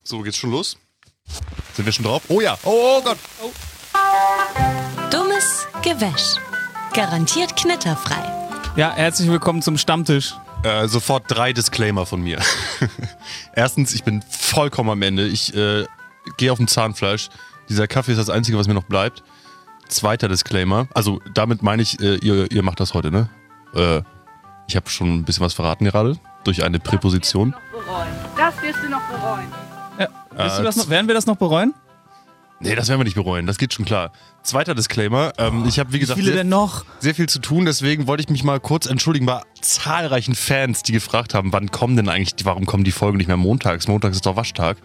So, geht's schon los? Sind wir schon drauf? Oh ja. Oh Gott. Oh. Dummes Gewäsch. Garantiert knitterfrei. Ja, herzlich willkommen zum Stammtisch. Sofort 3 Disclaimer von mir. Erstens, ich bin vollkommen am Ende. Ich gehe auf dem Zahnfleisch. Dieser Kaffee ist das Einzige, was mir noch bleibt. Zweiter Disclaimer. Also damit meine ich, ihr macht das heute, ne? Ich habe schon ein bisschen was verraten gerade. Durch eine Präposition. Das wirst du noch bereuen. Ja, werden wir das noch bereuen? Nee, das werden wir nicht bereuen. Das geht schon klar. Zweiter Disclaimer. Ich habe, wie gesagt, sehr viel zu tun. Deswegen wollte ich mich mal kurz entschuldigen bei zahlreichen Fans, die gefragt haben, warum kommen die Folgen nicht mehr montags? Montags ist doch Waschtag.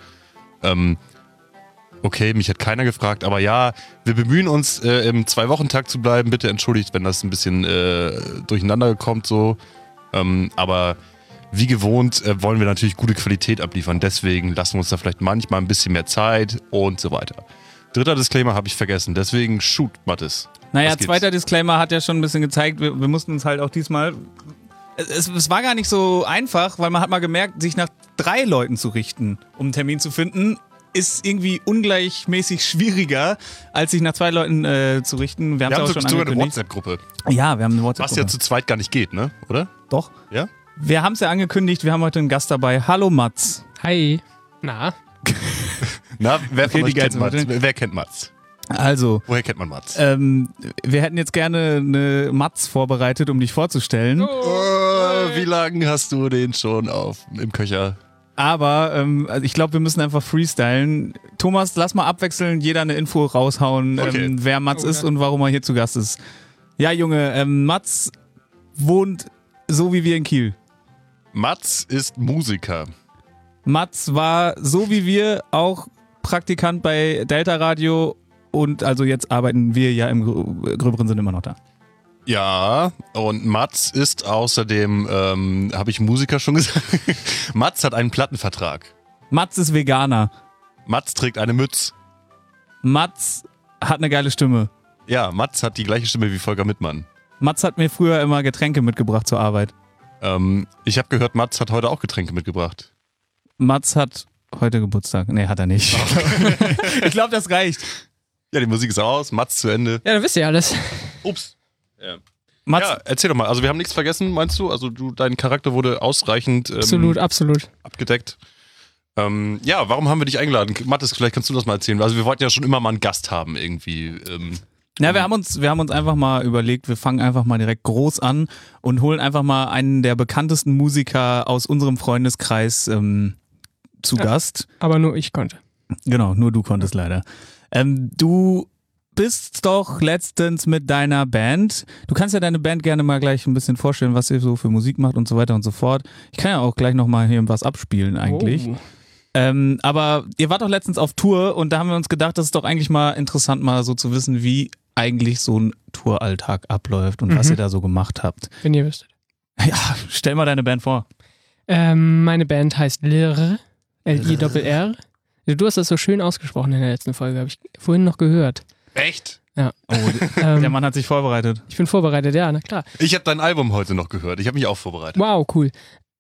Okay, mich hat keiner gefragt, aber ja, wir bemühen uns, im 2-Wochen-Tag zu bleiben. Bitte entschuldigt, wenn das ein bisschen durcheinander kommt so. Aber wie gewohnt wollen wir natürlich gute Qualität abliefern. Deswegen lassen wir uns da vielleicht manchmal ein bisschen mehr Zeit und so weiter. Dritter Disclaimer habe ich vergessen. Deswegen shoot, Mathis. Naja, zweiter Disclaimer hat ja schon ein bisschen gezeigt, wir mussten uns halt auch diesmal... Es war gar nicht so einfach, weil man hat mal gemerkt, sich nach 3 Leuten zu richten, um einen Termin zu finden, ist irgendwie ungleichmäßig schwieriger, als sich nach 2 Leuten zu richten. Wir haben auch schon sogar eine WhatsApp-Gruppe. Ja, wir haben eine WhatsApp-Gruppe. Was ja zu zweit gar nicht geht, ne? Oder? Doch. Ja? Wir haben es ja angekündigt, wir haben heute einen Gast dabei. Hallo Mats. Hi. Na, wer von euch kennt Mats? Wer kennt Mats? Also, Woher kennt man Mats? wir hätten jetzt gerne eine Mats vorbereitet, um dich vorzustellen. Wie lange hast du den schon im Köcher? Aber also ich glaube, wir müssen einfach freestylen. Thomas, lass mal abwechseln, jeder eine Info raushauen, Okay. Wer Mats ist und warum er hier zu Gast ist. Ja, Junge, Mats wohnt so wie wir in Kiel. Mats ist Musiker. Mats war so wie wir auch Praktikant bei Delta Radio und also jetzt arbeiten wir ja im gröberen Sinne immer noch da. Ja, und Mats ist außerdem, habe ich Musiker schon gesagt? Mats hat einen Plattenvertrag. Mats ist Veganer. Mats trägt eine Mütze. Mats hat eine geile Stimme. Ja, Mats hat die gleiche Stimme wie Volker Mittmann. Mats hat mir früher immer Getränke mitgebracht zur Arbeit. Ich habe gehört, Mats hat heute auch Getränke mitgebracht. Mats hat heute Geburtstag. Nee, hat er nicht. Ich glaube, das reicht. Ja, die Musik ist aus, Mats zu Ende. ja, dann wisst ihr alles. Ups. Ja. Mats, Ja, erzähl doch mal. Also wir haben nichts vergessen, meinst du? Also dein Charakter wurde ausreichend Absolut. abgedeckt. Ja, warum haben wir dich eingeladen? Mathis, vielleicht kannst du das mal erzählen. Also wir wollten ja schon immer mal einen Gast haben irgendwie. ja, wir haben uns einfach mal überlegt, wir fangen einfach mal direkt groß an und holen einfach mal einen der bekanntesten Musiker aus unserem Freundeskreis zu Gast. Aber nur ich konnte. Genau, nur du konntest leider. Du bist doch letztens mit deiner Band. Du kannst ja deine Band gerne mal gleich ein bisschen vorstellen, was ihr so für Musik macht und so weiter und so fort. Ich kann ja auch gleich nochmal hier was abspielen eigentlich. Oh. Aber ihr wart doch letztens auf Tour und da haben wir uns gedacht, das ist doch eigentlich mal interessant, mal so zu wissen, wie eigentlich so ein Touralltag abläuft und was ihr da so gemacht habt. Wenn ihr wüsstet. Ja, stell mal deine Band vor. Meine Band heißt Lirr. L-I-R-R. Du hast das so schön ausgesprochen in der letzten Folge, habe ich vorhin noch gehört. Echt? Ja. Oh, der Mann hat sich vorbereitet. Ich bin vorbereitet, ja, na klar. Ich habe dein Album heute noch gehört. Ich habe mich auch vorbereitet. Wow, cool.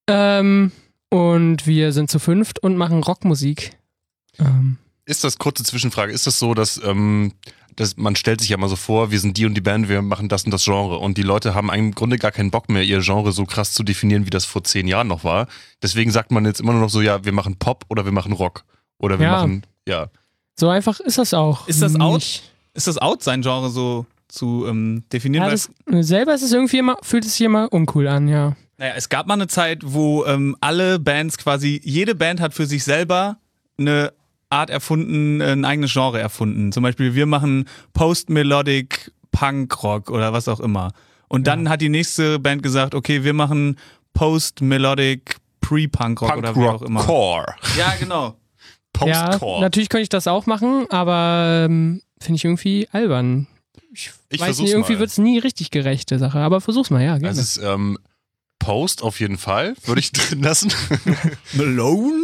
Und wir sind zu 5 und machen Rockmusik. Ist das, kurze Zwischenfrage, ist das so, dass man stellt sich ja mal so vor, wir sind die und die Band, wir machen das und das Genre und die Leute haben im Grunde gar keinen Bock mehr, ihr Genre so krass zu definieren, wie das vor 10 Jahren noch war. Deswegen sagt man jetzt immer nur noch so, ja, wir machen Pop oder wir machen Rock. Oder wir machen, ja. So einfach ist das auch. Ist das out? Ist das out, sein Genre so zu definieren? Ja, selber ist es irgendwie immer, fühlt es sich immer uncool an, ja. Naja, es gab mal eine Zeit, wo alle Bands quasi, jede Band hat für sich selber eine Art erfunden, ein eigenes Genre erfunden. Zum Beispiel, wir machen Post-Melodic Punk-Rock oder was auch immer. Und dann hat die nächste Band gesagt, okay, wir machen Post-Melodic Pre-Punk-Rock oder wie auch immer. Core. Ja, genau. Post-Core. Ja, natürlich könnte ich das auch machen, aber finde ich irgendwie albern. Ich weiß nicht, irgendwie wird es nie richtig gerechte Sache, aber versuch's mal, ja, gerne. Also es ist Post auf jeden Fall, würde ich drin lassen. Malone?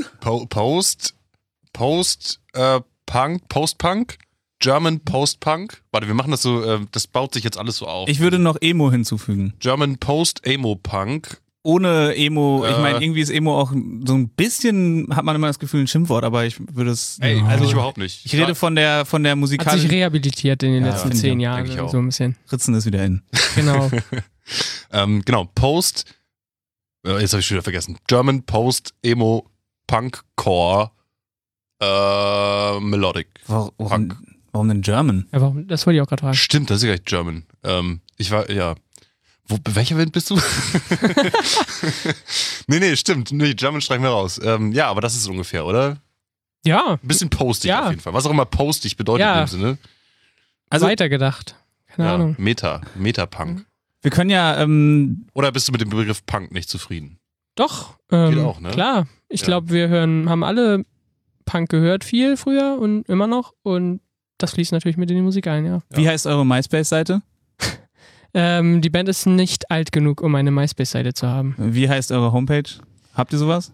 Post-Punk, German Post-Punk. Warte, wir machen das so, das baut sich jetzt alles so auf. Ich würde noch Emo hinzufügen. German Post-Emo-Punk, ohne Emo, ich meine, irgendwie ist Emo auch so ein bisschen, hat man immer das Gefühl, ein Schimpfwort, aber ich würde es... Also ich überhaupt nicht. Ich rede von der musikalischen... Hat sich rehabilitiert in den letzten 10 Jahren, so ein bisschen. Ritzen ist wieder in. Genau. Genau, Post, jetzt habe ich schon wieder vergessen, German Post, Emo, Punk, Core, Melodic. Warum denn German? Ja, das wollte ich auch gerade fragen. Stimmt, das ist ja gleich German. Ich war, ja... welcher Band bist du? nee, stimmt. Nee, German streichen wir raus. Ja, aber das ist ungefähr, oder? Ja. Ein bisschen postig auf jeden Fall. Was auch immer postig bedeutet in dem Sinne. Also weitergedacht. Keine Ahnung. Meta-Punk. Wir können ja... Oder bist du mit dem Begriff Punk nicht zufrieden? Doch. Geht auch, ne? Klar. Ich glaube, wir haben alle Punk gehört viel früher und immer noch. Und das fließt natürlich mit in die Musik ein, ja. Wie heißt eure MySpace-Seite? Die Band ist nicht alt genug, um eine MySpace-Seite zu haben. Wie heißt eure Homepage? Habt ihr sowas?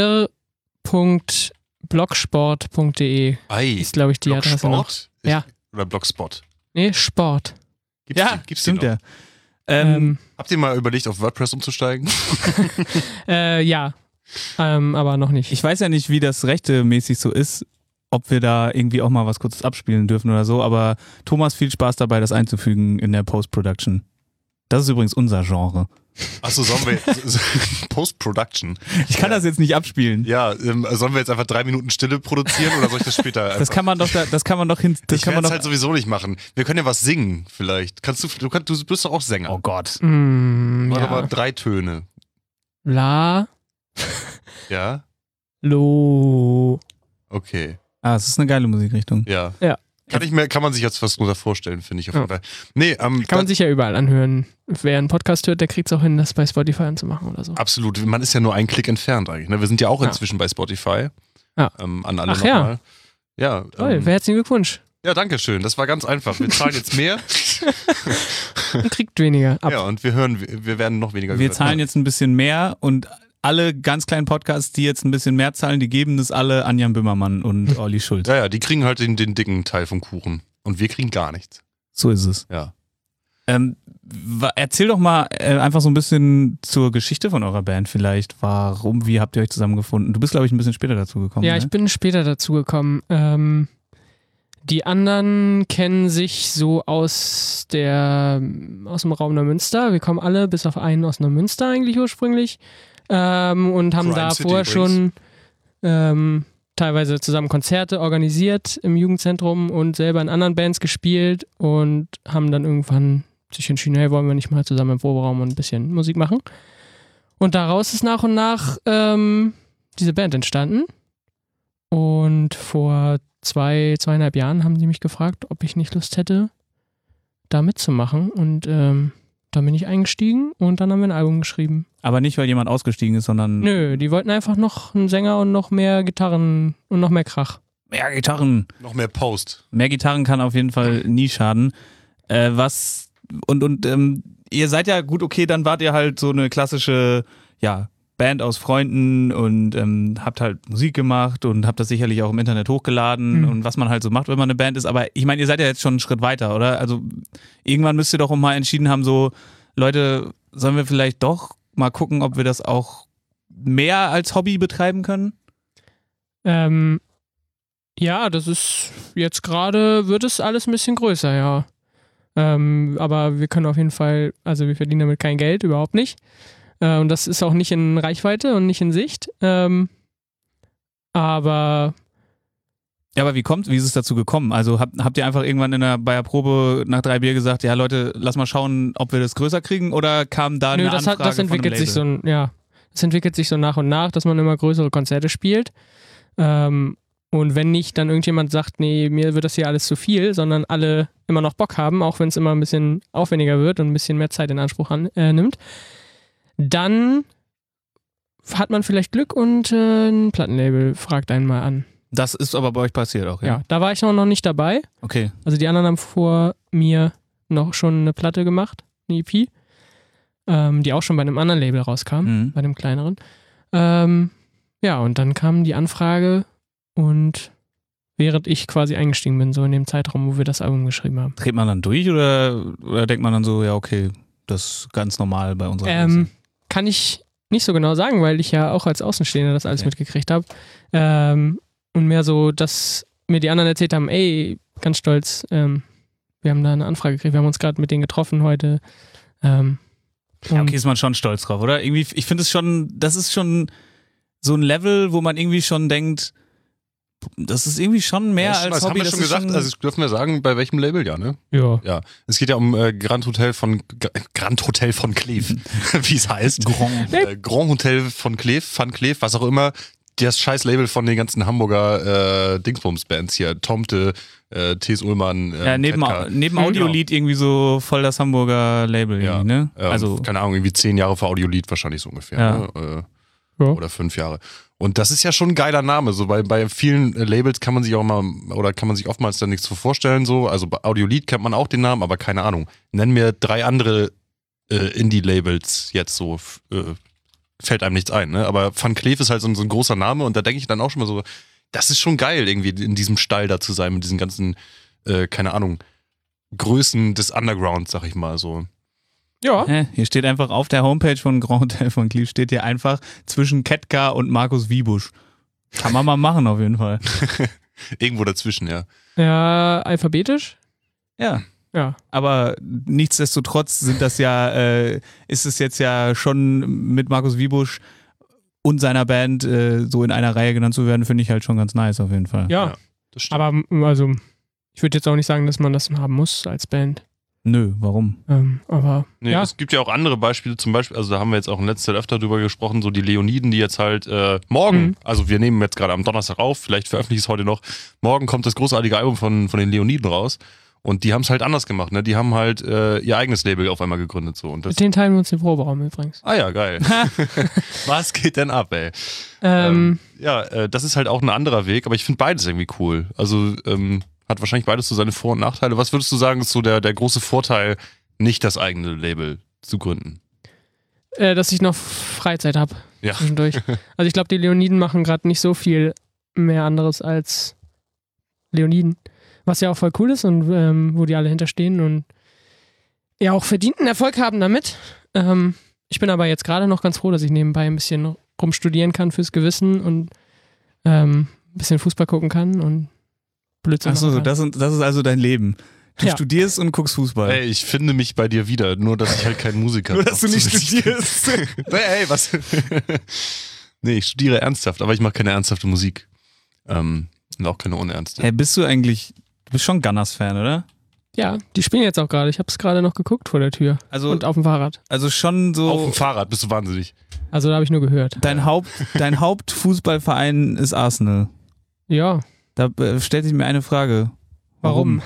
lir.blogsport.de ist, glaube ich, die Adresse noch. Ja. Oder Blogspot? Nee, Sport. Gibt's stimmt ja. Habt ihr mal überlegt, auf WordPress umzusteigen? Ja, aber noch nicht. Ich weiß ja nicht, wie das rechtemäßig so ist, ob wir da irgendwie auch mal was Kurzes abspielen dürfen oder so, aber Thomas, viel Spaß dabei, das einzufügen in der Post-Production. Das ist übrigens unser Genre. Achso, sollen wir Post-Production? Ich kann das jetzt nicht abspielen. Ja, sollen wir jetzt einfach 3 Minuten Stille produzieren oder soll ich das später einfach? Das kann man doch hin. Ich werde es halt sowieso nicht machen. Wir können ja was singen vielleicht. Du bist doch auch Sänger. Oh Gott. Mach doch mal 3 Töne. La. Ja. Lo. Okay. Es ist eine geile Musikrichtung. Ja. Kann man sich jetzt was drunter vorstellen, finde ich auf jeden Fall. Nee, kann man sich ja überall anhören. Wer einen Podcast hört, der kriegt es auch hin, das bei Spotify anzumachen oder so. Absolut. Man ist ja nur einen Klick entfernt eigentlich. Ne? Wir sind ja auch inzwischen bei Spotify. Ja. An alle nochmal. Ja. Toll, herzlichen Glückwunsch. Ja, danke schön. Das war ganz einfach. Wir zahlen jetzt mehr. Und kriegt weniger ab. Ja, und wir werden noch weniger Wir zahlen jetzt ein bisschen mehr und alle ganz kleinen Podcasts, die jetzt ein bisschen mehr zahlen, die geben das alle an Jan Böhmermann und Olli Schulz. Ja, die kriegen halt den dicken Teil vom Kuchen. Und wir kriegen gar nichts. So ist es. Ja. Erzähl doch mal einfach so ein bisschen zur Geschichte von eurer Band vielleicht. Wie habt ihr euch zusammengefunden? Du bist, glaube ich, ein bisschen später dazu gekommen. Ja, ne? Ich bin später dazu gekommen. Die anderen kennen sich so aus dem Raum Neumünster. Wir kommen alle, bis auf einen aus Neumünster eigentlich ursprünglich. Und haben Crime da City vorher schon teilweise zusammen Konzerte organisiert im Jugendzentrum und selber in anderen Bands gespielt und haben dann irgendwann sich entschieden, hey, wollen wir nicht mal zusammen im Proberaum und ein bisschen Musik machen. Und daraus ist nach und nach diese Band entstanden. Und vor 2,5 Jahren haben die mich gefragt, ob ich nicht Lust hätte, da mitzumachen. Und dann bin ich eingestiegen und dann haben wir ein Album geschrieben. Aber nicht, weil jemand ausgestiegen ist, sondern... Nö, die wollten einfach noch einen Sänger und noch mehr Gitarren und noch mehr Krach. Mehr Gitarren. Noch mehr Post. Mehr Gitarren kann auf jeden Fall nie schaden. Ihr seid ja gut, okay, dann wart ihr halt so eine klassische, Band aus Freunden und habt halt Musik gemacht und habt das sicherlich auch im Internet hochgeladen und was man halt so macht, wenn man eine Band ist. Aber ich meine, ihr seid ja jetzt schon einen Schritt weiter, oder? Also irgendwann müsst ihr doch auch mal entschieden haben, so, Leute, sollen wir vielleicht doch mal gucken, ob wir das auch mehr als Hobby betreiben können? Ja, das ist jetzt gerade, wird es alles ein bisschen größer, ja. Aber wir können auf jeden Fall, also wir verdienen damit kein Geld, überhaupt nicht. Und das ist auch nicht in Reichweite und nicht in Sicht. Aber wie ist es dazu gekommen? Also habt ihr einfach irgendwann bei der Probe nach 3 Bier gesagt, ja Leute, lass mal schauen, ob wir das größer kriegen, oder kam da eine Anfrage das entwickelt sich so das entwickelt sich so nach und nach, dass man immer größere Konzerte spielt. Und wenn nicht dann irgendjemand sagt, nee, mir wird das hier alles zu viel, sondern alle immer noch Bock haben, auch wenn es immer ein bisschen aufwendiger wird und ein bisschen mehr Zeit in Anspruch nimmt, dann hat man vielleicht Glück und ein Plattenlabel fragt einen mal an. Das ist aber bei euch passiert auch, ja? Ja, da war ich noch nicht dabei. Okay. Also die anderen haben vor mir noch schon eine Platte gemacht, eine EP, die auch schon bei einem anderen Label rauskam, bei einem kleineren. Ja, und dann kam die Anfrage und während ich quasi eingestiegen bin, so in dem Zeitraum, wo wir das Album geschrieben haben. Dreht man dann durch oder denkt man dann so, ja okay, das ist ganz normal bei unserer Größe? Kann ich nicht so genau sagen, weil ich ja auch als Außenstehender das alles mitgekriegt habe. Und mehr so, dass mir die anderen erzählt haben, ey, ganz stolz, wir haben da eine Anfrage gekriegt, wir haben uns gerade mit denen getroffen heute. Ja, okay, ist man schon stolz drauf, oder? Irgendwie, ich finde es schon, das ist schon so ein Level, wo man irgendwie schon denkt, das ist irgendwie schon mehr als das Hobby. haben wir schon gesagt, also dürfen wir sagen, bei welchem Label, ja, ne? Ja. Ja. Es geht ja um Grand Hotel von Cleef, wie es heißt. Grand Hotel von Cleef, Van Cleef, was auch immer. Das scheiß Label von den ganzen Hamburger Dingsbums-Bands hier. Tomte, T.S. Ullmann. Ja, neben Audiolied irgendwie so voll das Hamburger Label, ja. irgendwie, ne? Also, keine Ahnung, irgendwie 10 Jahre für Audiolied wahrscheinlich so ungefähr. Ja. Ne? Ja. Oder 5 Jahre. Und das ist ja schon ein geiler Name. So bei vielen Labels kann man sich auch mal, oder kann man sich oftmals dann nichts so vorstellen. So. Also bei Audiolied kennt man auch den Namen, aber keine Ahnung. Nenn mir 3 andere Indie-Labels jetzt so. Fällt einem nichts ein, ne? Aber Van Cleef ist halt so ein großer Name und da denke ich dann auch schon mal so, das ist schon geil, irgendwie in diesem Stall da zu sein, mit diesen ganzen, keine Ahnung, Größen des Undergrounds, sag ich mal so. Ja. Hier steht einfach auf der Homepage von Grand Hotel von Cleef steht hier einfach zwischen Ketka und Markus Wiebusch. Kann man mal machen auf jeden Fall. Irgendwo dazwischen, ja. Ja, alphabetisch? Ja. Ja. Aber nichtsdestotrotz ist es jetzt ja schon mit Markus Wiebusch und seiner Band so in einer Reihe genannt zu werden, finde ich halt schon ganz nice auf jeden Fall. Ja. Das stimmt. Aber also, ich würde jetzt auch nicht sagen, dass man das haben muss als Band. Nö, warum? Aber Nee, ja. es gibt ja auch andere Beispiele, zum Beispiel, also da haben wir jetzt auch in letzter Zeit öfter drüber gesprochen, so die Leoniden, die jetzt halt morgen, also wir nehmen jetzt gerade am Donnerstag auf, vielleicht veröffentliche ich es heute noch, morgen kommt das großartige Album von den Leoniden raus und die haben es halt anders gemacht, ne? Die haben halt ihr eigenes Label auf einmal gegründet. So. Und das, Mit denen teilen wir uns den Proberaum übrigens. ah ja, geil. Was geht denn ab, ey? Das ist halt auch ein anderer Weg, aber ich finde beides irgendwie cool. Also hat wahrscheinlich beides so seine Vor- und Nachteile. Was würdest du sagen, ist so der große Vorteil, nicht das eigene Label zu gründen? Dass ich noch Freizeit habe Ja. zwischendurch. Also ich glaube, die Leoniden machen gerade nicht so viel mehr anderes als Leoniden. Was ja auch voll cool ist und wo die alle hinterstehen und ja auch verdienten Erfolg haben damit. Ich bin aber jetzt gerade noch ganz froh, dass ich nebenbei ein bisschen rumstudieren kann fürs Gewissen und ein bisschen Fußball gucken kann und Blödsinn. Achso, das ist also dein Leben. Du Ja. studierst und guckst Fußball. Ey, ich finde mich bei dir wieder, nur dass ich halt kein Musiker Nur, bin. dass du nicht studierst. Ey, was? Nee, ich studiere ernsthaft, aber ich mache keine ernsthafte Musik. Und auch keine unernste. Hey, du bist schon Gunners-Fan, oder? Ja, die spielen jetzt auch gerade. Ich habe es gerade noch geguckt vor der Tür. Also, Und auf dem Fahrrad. also schon so. Auf dem Fahrrad bist du wahnsinnig. Also da habe ich nur gehört. Dein Hauptfußballverein ist Arsenal. Ja. Da stellt sich mir eine Frage. Warum?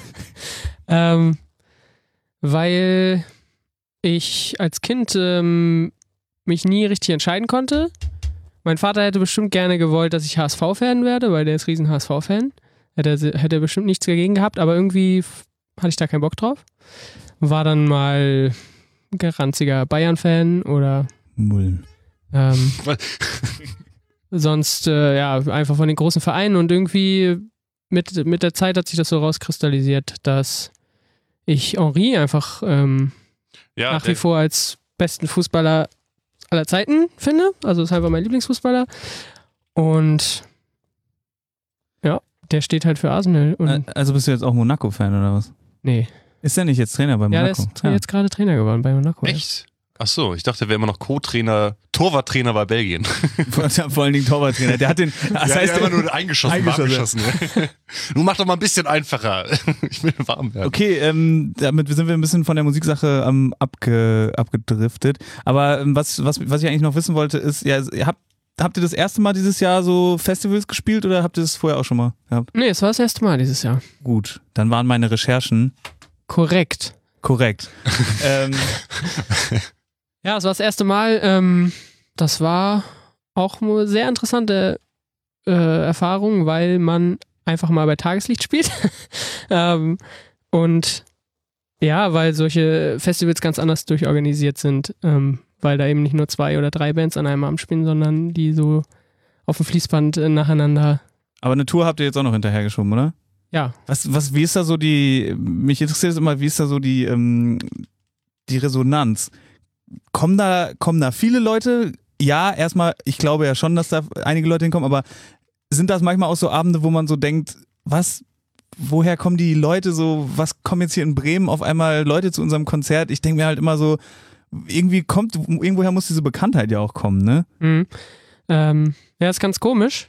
Weil ich als Kind mich nie richtig entscheiden konnte. Mein Vater hätte bestimmt gerne gewollt, dass ich HSV-Fan werde, weil der ist riesen HSV-Fan. Hätte bestimmt nichts dagegen gehabt, aber irgendwie hatte ich da keinen Bock drauf. War dann mal geranziger Bayern-Fan oder Mullen. sonst einfach von den großen Vereinen und irgendwie mit der Zeit hat sich das so rauskristallisiert, dass ich Henry einfach nach wie vor als besten Fußballer aller Zeiten finde. Also ist einfach mein Lieblingsfußballer. Und ja, der steht halt für Arsenal. Und Also bist du jetzt auch Monaco-Fan oder was? nee. Ist der nicht jetzt Trainer bei Ja, Monaco? der ist jetzt gerade Trainer geworden bei Monaco. Echt? Ach so, ich dachte, er wäre immer noch Co-Trainer, Torwarttrainer bei Belgien. Vor allen Dingen Torwarttrainer. Der hat den. Das heißt, einfach nur eingeschossen. Ja. Nun mach doch mal ein bisschen einfacher. Ich will warm werden. Okay, damit sind wir ein bisschen von der Musiksache abgedriftet. Aber was ich eigentlich noch wissen wollte, ist, ja, habt ihr das erste Mal dieses Jahr so Festivals gespielt oder habt ihr das vorher auch schon mal gehabt? Nee, es war das erste Mal dieses Jahr. Gut, dann waren meine Recherchen Korrekt. Ja, es war das erste Mal. Das war auch eine sehr interessante Erfahrung, weil man einfach mal bei Tageslicht spielt. Und ja, weil solche Festivals ganz anders durchorganisiert sind, weil da eben nicht nur 2 oder 3 Bands an einem Abend spielen, sondern die so auf dem Fließband nacheinander. Aber eine Tour habt ihr jetzt auch noch hinterhergeschoben, oder? Ja. Wie ist da so mich interessiert es immer, wie ist da so die Resonanz? kommen da viele Leute? Ja, erstmal, ich glaube ja schon, dass da einige Leute hinkommen, aber sind das manchmal auch so Abende, wo man so denkt, woher kommen die Leute so, was kommen jetzt hier in Bremen auf einmal Leute zu unserem Konzert? Ich denke mir halt immer so, irgendwoher muss diese Bekanntheit ja auch kommen, ne? Mhm. Ja, ist ganz komisch.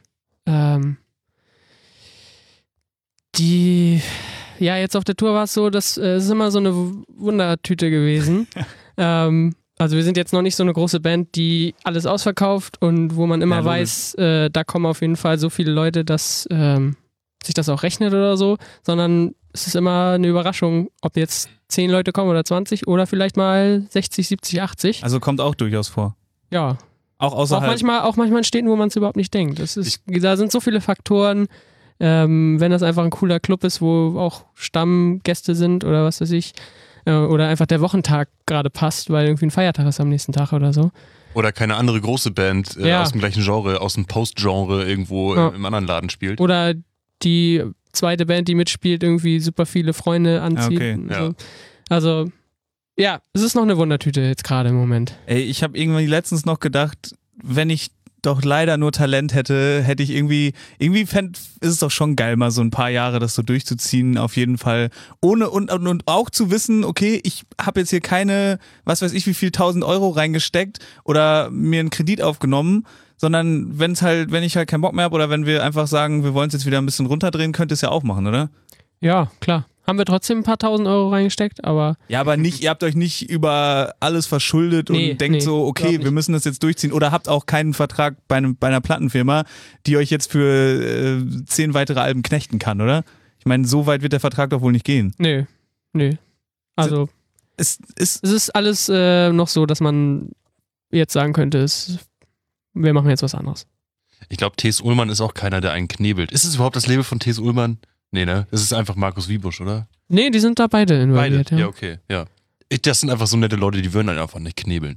Jetzt auf der Tour war es so, dass es ist immer so eine Wundertüte gewesen. Also wir sind jetzt noch nicht so eine große Band, die alles ausverkauft und wo man immer weiß, da kommen auf jeden Fall so viele Leute, dass sich das auch rechnet oder so, sondern es ist immer eine Überraschung, ob jetzt 10 Leute kommen oder 20 oder vielleicht mal 60, 70, 80. Also kommt auch durchaus vor. Ja. Auch außerhalb. Auch manchmal in Städten, wo man es überhaupt nicht denkt. Da sind so viele Faktoren. Wenn das einfach ein cooler Club ist, wo auch Stammgäste sind oder was weiß ich, oder einfach der Wochentag gerade passt, weil irgendwie ein Feiertag ist am nächsten Tag oder so. Oder keine andere große Band aus dem gleichen Genre, aus dem Post-Genre irgendwo im anderen Laden spielt. Oder die zweite Band, die mitspielt, irgendwie super viele Freunde anzieht. Okay. So. Also, ja, es ist noch eine Wundertüte jetzt gerade im Moment. Ey, ich habe irgendwie letztens noch gedacht, wenn ich doch leider nur Talent hätte ich irgendwie ist es doch schon geil, mal so ein paar Jahre das so durchzuziehen, auf jeden Fall. Und auch zu wissen, okay, ich habe jetzt hier keine, was weiß ich, wie viel 1.000 Euro reingesteckt oder mir einen Kredit aufgenommen, sondern wenn ich halt keinen Bock mehr habe oder wenn wir einfach sagen, wir wollen es jetzt wieder ein bisschen runterdrehen, könnt ihr es ja auch machen, oder? Ja, klar. Haben wir trotzdem ein paar 1.000 Euro reingesteckt, aber... Ja, aber nicht, ihr habt euch nicht über alles verschuldet und denkt so, okay, wir müssen das jetzt durchziehen. Oder habt auch keinen Vertrag bei einer Plattenfirma, die euch jetzt für 10 weitere Alben knechten kann, oder? Ich meine, so weit wird der Vertrag doch wohl nicht gehen. Nö. Also, es ist alles noch so, dass man jetzt sagen könnte, wir machen jetzt was anderes. Ich glaube, T.S. Ullmann ist auch keiner, der einen knebelt. Ist es überhaupt das Label von T.S. Ullmann? Nee, ne? Es ist einfach Markus Wiebusch, oder? Nee, die sind da beide involviert. Beide? Ja, okay, ja. Das sind einfach so nette Leute, die würden dann einfach nicht knebeln.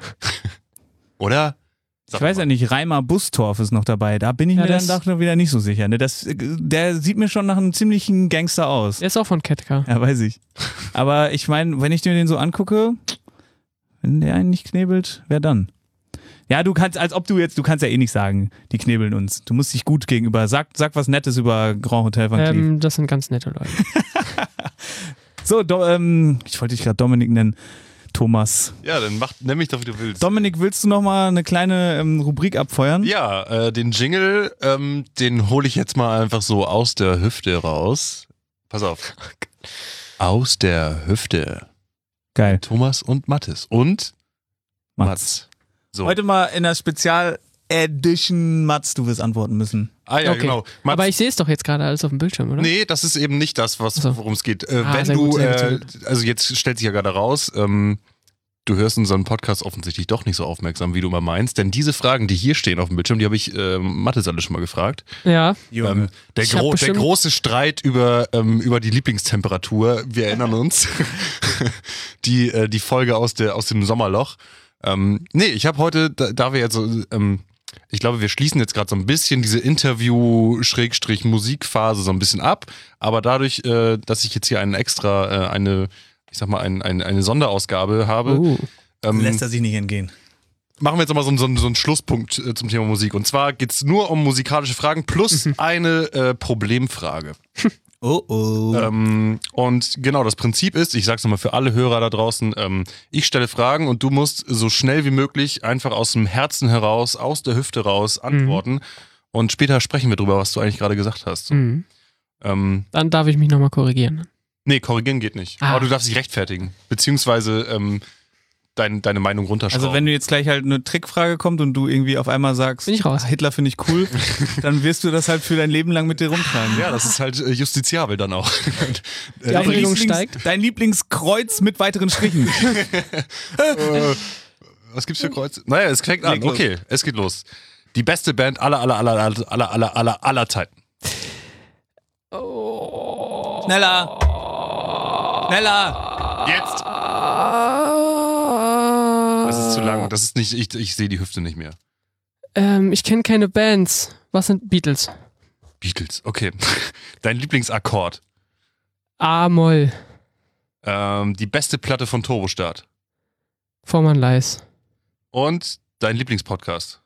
Oder? Ich weiß ja nicht, Reimer Bustorf ist noch dabei. Da bin ich mir dann doch wieder nicht so sicher. Ne? Der sieht mir schon nach einem ziemlichen Gangster aus. Der ist auch von Ketka. Ja, weiß ich. Aber ich meine, wenn ich mir den so angucke, wenn der einen nicht knebelt, wer dann? Ja, du kannst ja eh nicht sagen, die knebeln uns. Du musst dich gut gegenüber. Sag was Nettes über Grand Hotel Van Cleef. Das sind ganz nette Leute. So, ich wollte dich gerade Dominik nennen. Thomas. Ja, dann nenn mich doch, wie du willst. Dominik, willst du noch mal eine kleine Rubrik abfeuern? Ja, den Jingle, den hole ich jetzt mal einfach so aus der Hüfte raus. Pass auf. Aus der Hüfte. Geil. Thomas und Mathis. Und Mats. So. Heute mal in der Spezial-Edition, Mats, du wirst antworten müssen. Ah ja, okay. genau. Mats, aber ich sehe es doch jetzt gerade alles auf dem Bildschirm, oder? Nee, das ist eben nicht das, worum es geht. Wenn sehr du, gut, sehr gut. also jetzt stellt sich ja gerade raus, du hörst unseren Podcast offensichtlich doch nicht so aufmerksam, wie du immer meinst, denn diese Fragen, die hier stehen auf dem Bildschirm, die habe ich Mathis alle schon mal gefragt. Ja. Der große Streit über die Lieblingstemperatur, wir erinnern uns, die Folge aus dem Sommerloch. Nee, ich habe heute, da wir jetzt so, ich glaube, wir schließen jetzt gerade so ein bisschen diese Interview-Musikphase so ein bisschen ab, aber dadurch, dass ich jetzt hier eine Sonderausgabe habe, lässt er sich nicht entgehen. Machen wir jetzt nochmal so einen Schlusspunkt zum Thema Musik. Und zwar geht es nur um musikalische Fragen plus eine Problemfrage. Und genau, das Prinzip ist, ich sag's nochmal für alle Hörer da draußen, ich stelle Fragen und du musst so schnell wie möglich einfach aus dem Herzen heraus, aus der Hüfte raus antworten. Und später sprechen wir drüber, was du eigentlich gerade gesagt hast. Dann darf ich mich nochmal korrigieren. Nee, korrigieren geht nicht. Aber du darfst dich rechtfertigen. Beziehungsweise deine Meinung runterschrauben. Also wenn du jetzt gleich halt eine Trickfrage kommt und du irgendwie auf einmal sagst, bin ich raus. Hitler finde ich cool, dann wirst du das halt für dein Leben lang mit dir rumtragen. Ja, das ist halt justiziabel dann auch. Die Aufregung steigt. Dein Lieblingskreuz mit weiteren Strichen. Was gibt's für Kreuze? Naja, es fängt an. Okay, es geht los. Die beste Band aller Zeiten. Schneller! Jetzt! Das ist zu lang. Das ist nicht, ich sehe die Hüfte nicht mehr. Ich kenne keine Bands. Was sind Beatles? Beatles, okay. Dein Lieblingsakkord? A-Moll. Die beste Platte von Turbostart? Vormann Leis. Und dein Lieblingspodcast?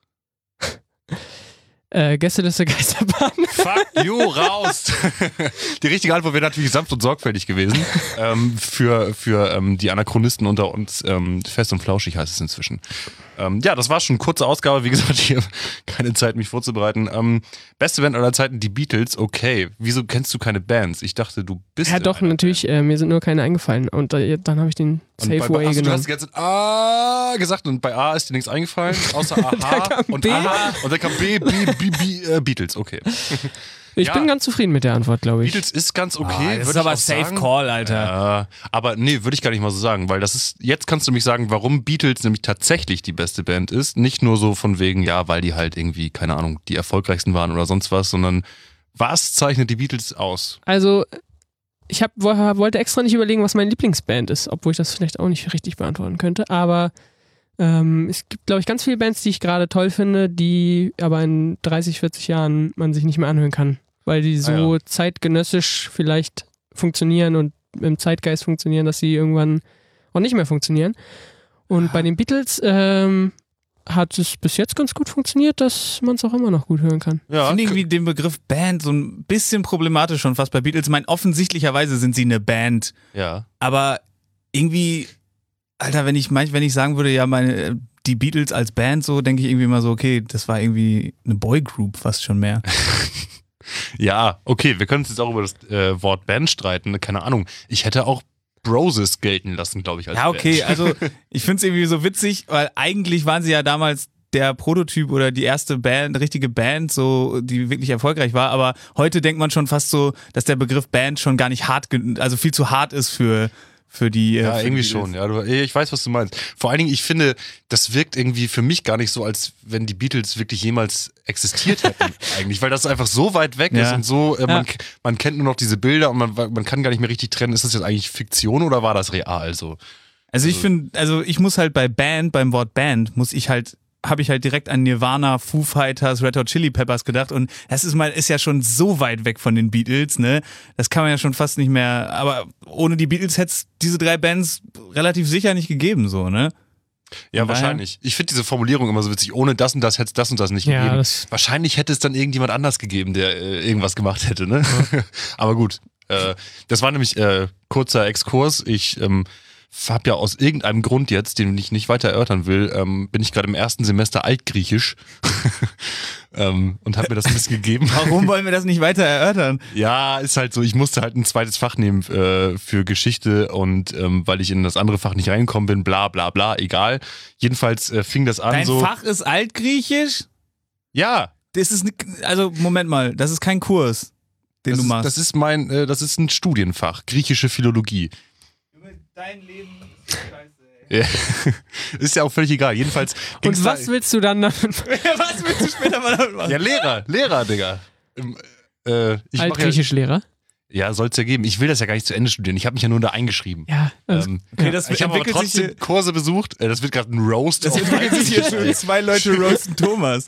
Gästeliste Geisterbahn. Fuck you, raus! Die richtige Antwort wäre natürlich sanft und sorgfältig gewesen. Für die Anachronisten unter uns. Fest und flauschig heißt es inzwischen. Ja, das war schon eine kurze Ausgabe. Wie gesagt, ich habe keine Zeit, mich vorzubereiten. Beste Band aller Zeiten, die Beatles. Okay, wieso kennst du keine Bands? Ich dachte, du bist Ja doch, natürlich. Mir sind nur keine eingefallen. Und dann habe ich den Safe Way genommen. Du hast die ganze Zeit A gesagt und bei A ist dir nichts eingefallen, außer Aha und B. Aha und dann kam B, Beatles. Okay. Ich bin ganz zufrieden mit der Antwort, glaube ich. Beatles ist ganz okay. Das ist würd ich aber auch Safe sagen. Call, Alter. Aber nee, würde ich gar nicht mal so sagen, weil das ist, jetzt kannst du mich sagen, warum Beatles nämlich tatsächlich die beste Band ist. Nicht nur so von wegen, ja, weil die halt irgendwie, keine Ahnung, die erfolgreichsten waren oder sonst was, sondern was zeichnet die Beatles aus? Also, ich wollte extra nicht überlegen, was meine Lieblingsband ist, obwohl ich das vielleicht auch nicht richtig beantworten könnte, aber es gibt, glaube ich, ganz viele Bands, die ich gerade toll finde, die aber in 30, 40 Jahren man sich nicht mehr anhören kann, weil die so zeitgenössisch vielleicht funktionieren und im Zeitgeist funktionieren, dass sie irgendwann auch nicht mehr funktionieren. Und bei den Beatles hat es bis jetzt ganz gut funktioniert, dass man es auch immer noch gut hören kann. Ich finde irgendwie den Begriff Band so ein bisschen problematisch schon fast bei Beatles. Ich meine, offensichtlicherweise sind sie eine Band. Ja. Aber irgendwie, Alter, wenn ich sagen würde, ja, die Beatles als Band, so denke ich irgendwie immer so, okay, das war irgendwie eine Boygroup fast schon mehr. Ja, okay, wir können uns jetzt auch über das Wort Band streiten. Keine Ahnung. Ich hätte auch Broses gelten lassen, glaube ich, als Ja, okay, Band. also ich finde es irgendwie so witzig, weil eigentlich waren sie ja damals der Prototyp oder die erste Band, richtige Band, so, die wirklich erfolgreich war, aber heute denkt man schon fast so, dass der Begriff Band schon gar nicht also viel zu hart ist für die. Ja, für irgendwie die schon. Ja, ich weiß, was du meinst. Vor allen Dingen, ich finde, das wirkt irgendwie für mich gar nicht so, als wenn die Beatles wirklich jemals existiert hätten, eigentlich, weil das einfach so weit weg ist und so, man kennt nur noch diese Bilder und man kann gar nicht mehr richtig trennen, ist das jetzt eigentlich Fiktion oder war das real so? Also ich finde, ich muss halt beim Wort Band, habe ich halt direkt an Nirvana, Foo Fighters, Red Hot Chili Peppers gedacht und das ist ja schon so weit weg von den Beatles, ne? Das kann man ja schon fast nicht mehr, aber ohne die Beatles hätte es diese drei Bands relativ sicher nicht gegeben, so, ne? Ja, wahrscheinlich. Ich finde diese Formulierung immer so witzig. Ohne das und das hätte es das und das nicht gegeben. Wahrscheinlich hätte es dann irgendjemand anders gegeben, der irgendwas gemacht hätte, ne? Ja. Aber gut. Das war nämlich kurzer Exkurs. Ich habe ja aus irgendeinem Grund jetzt, den ich nicht weiter erörtern will, bin ich gerade im ersten Semester Altgriechisch und habe mir das ein bisschen gegeben. Warum wollen wir das nicht weiter erörtern? Ja, ist halt so, ich musste halt ein zweites Fach nehmen für Geschichte und weil ich in das andere Fach nicht reingekommen bin, bla bla bla, egal. Jedenfalls fing das an. Dein so. Fach ist Altgriechisch? Ja. Das ist, also Moment mal, das ist kein Kurs, den du machst. Das ist ein Studienfach, griechische Philologie. Dein Leben ist scheiße, Ja. Ist ja auch völlig egal. Jedenfalls. Und was willst du dann damit machen? Was willst du später mal damit machen? Ja, Lehrer, Digga. Altgriechisch-Lehrer? Ja, soll es ja geben. Ich will das ja gar nicht zu Ende studieren. Ich habe mich ja nur da eingeschrieben. Ja. Okay, das ich habe aber trotzdem Kurse besucht. Das wird gerade ein Roast. Das entwickelt sich hier schon 2 Leute roasten Thomas.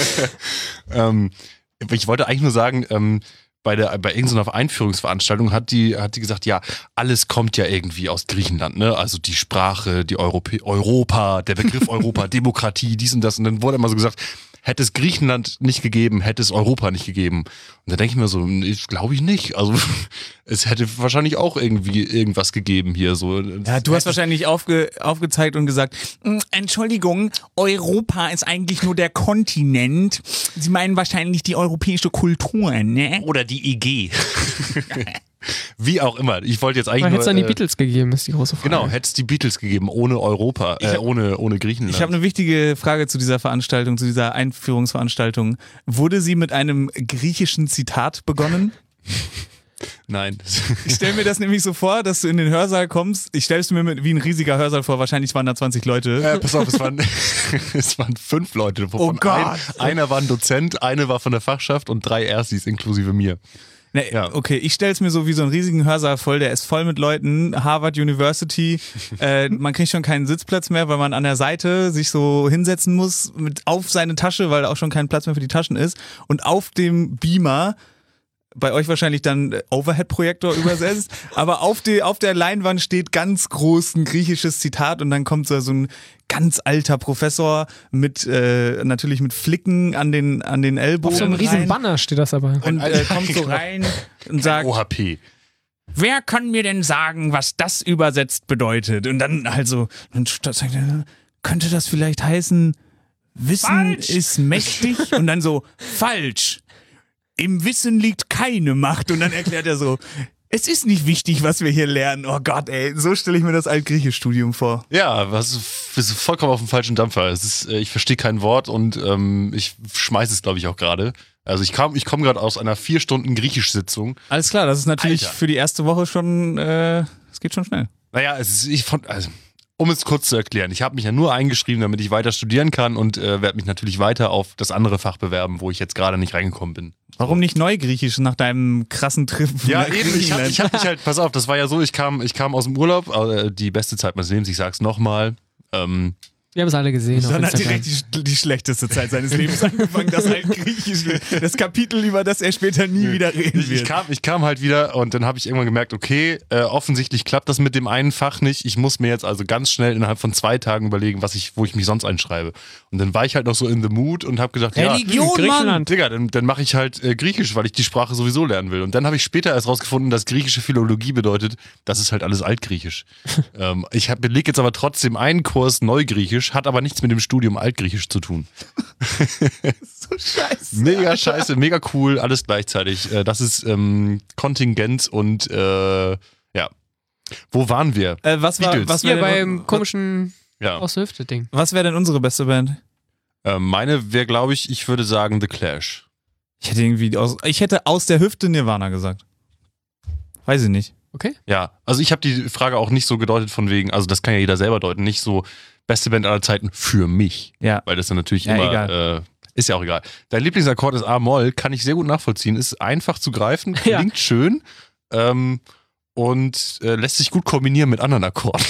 Ich wollte eigentlich nur sagen, bei irgendeiner Einführungsveranstaltung hat die gesagt, ja, alles kommt ja irgendwie aus Griechenland, ne? Also die Sprache, die Europa, der Begriff Europa, Demokratie, dies und das. Und dann wurde immer so gesagt, hätte es Griechenland nicht gegeben, hätte es Europa nicht gegeben. Und da denke ich mir so, glaube ich nicht. Also es hätte wahrscheinlich auch irgendwie irgendwas gegeben hier. So. Ja, du hast wahrscheinlich aufgezeigt und gesagt, Entschuldigung, Europa ist eigentlich nur der Kontinent. Sie meinen wahrscheinlich die europäische Kultur, ne? Oder die EG. Wie auch immer. Ich wollte jetzt eigentlich hätte es dann die Beatles gegeben, ist die große Frage. Genau, hätte es die Beatles gegeben, ohne Europa, ohne Griechenland. Ich habe eine wichtige Frage zu dieser Veranstaltung, zu dieser Einführungsveranstaltung. Wurde sie mit einem griechischen Zitat begonnen? Nein. Ich stelle mir das nämlich so vor, dass du in den Hörsaal kommst. Ich stelle es mir wie ein riesiger Hörsaal vor. Wahrscheinlich waren da 20 Leute. Pass auf, es waren 5 Leute. Oh Gott. Einer war ein Dozent, eine war von der Fachschaft und 3 Erstis inklusive mir. Nee, ja. Okay, ich stelle es mir so wie so einen riesigen Hörsaal voll, der ist voll mit Leuten, Harvard University, man kriegt schon keinen Sitzplatz mehr, weil man an der Seite sich so hinsetzen muss auf seine Tasche, weil da auch schon kein Platz mehr für die Taschen ist und auf dem Beamer bei euch wahrscheinlich dann Overhead-Projektor übersetzt, aber auf der Leinwand steht ganz groß ein griechisches Zitat und dann kommt so ein ganz alter Professor mit natürlich mit Flicken an den Ellbogen. Auf so einem riesen rein Banner steht das aber. und kommt so rein und sagt, OHP. wer kann mir denn sagen, was das übersetzt bedeutet? Und dann halt so, dann sagt er, könnte das vielleicht heißen, Wissen ist mächtig? Und dann so, falsch. Im Wissen liegt keine Macht. Und dann erklärt er so, es ist nicht wichtig, was wir hier lernen. Oh Gott, ey, so stelle ich mir das Altgriechisch-Studium vor. Ja, bist du vollkommen auf dem falschen Dampfer. Ich verstehe kein Wort und ich schmeiße es, glaube ich, auch gerade. Also ich komme gerade aus einer 4 Stunden Griechisch-Sitzung. Alles klar, das ist natürlich Alter. für die erste Woche schon, es geht schon schnell. Naja, um es kurz zu erklären, ich habe mich ja nur eingeschrieben, damit ich weiter studieren kann und werde mich natürlich weiter auf das andere Fach bewerben, wo ich jetzt gerade nicht reingekommen bin. Warum nicht Neugriechisch nach deinem krassen Trip? Ja, nach eben, ich Griechenland? hab mich halt, pass auf, das war ja so, ich kam aus dem Urlaub, die beste Zeit meines Lebens, ich sag's nochmal. Wir haben es alle gesehen. Dann auf hat Instagram. direkt die schlechteste Zeit seines Lebens angefangen, das Altgriechisch, das Kapitel, über das er später nie wieder reden wird. Ich kam halt wieder und dann habe ich irgendwann gemerkt, okay, offensichtlich klappt das mit dem einen Fach nicht. Ich muss mir jetzt also ganz schnell innerhalb von 2 Tagen überlegen, wo ich mich sonst einschreibe. Und dann war ich halt noch so in the mood und habe gedacht, Religion, Mann! Griechenland. Digga, dann mache ich halt Griechisch, weil ich die Sprache sowieso lernen will. Und dann habe ich später erst rausgefunden, dass griechische Philologie bedeutet, das ist halt alles Altgriechisch. Ich belege jetzt aber trotzdem einen Kurs Neugriechisch, hat aber nichts mit dem Studium Altgriechisch zu tun. So scheiße. Mega scheiße, mega cool, alles gleichzeitig. Das ist Kontingent und ja. Wo waren wir? Was Hier wäre beim komischen Ja. aus der Hüfte-Ding. denn unsere beste Band? Meine wäre, glaube ich würde sagen The Clash. Ich hätte aus der Hüfte Nirvana gesagt. Weiß ich nicht. Okay. Ja, also ich habe die Frage auch nicht so gedeutet von wegen, also das kann ja jeder selber deuten, nicht so beste Band aller Zeiten für mich. Ja. Weil das dann natürlich Ja, immer, egal. ist ja auch egal. Dein Lieblingsakkord ist A-Moll, kann ich sehr gut nachvollziehen, ist einfach zu greifen, Ja. klingt schön und lässt sich gut kombinieren mit anderen Akkorden.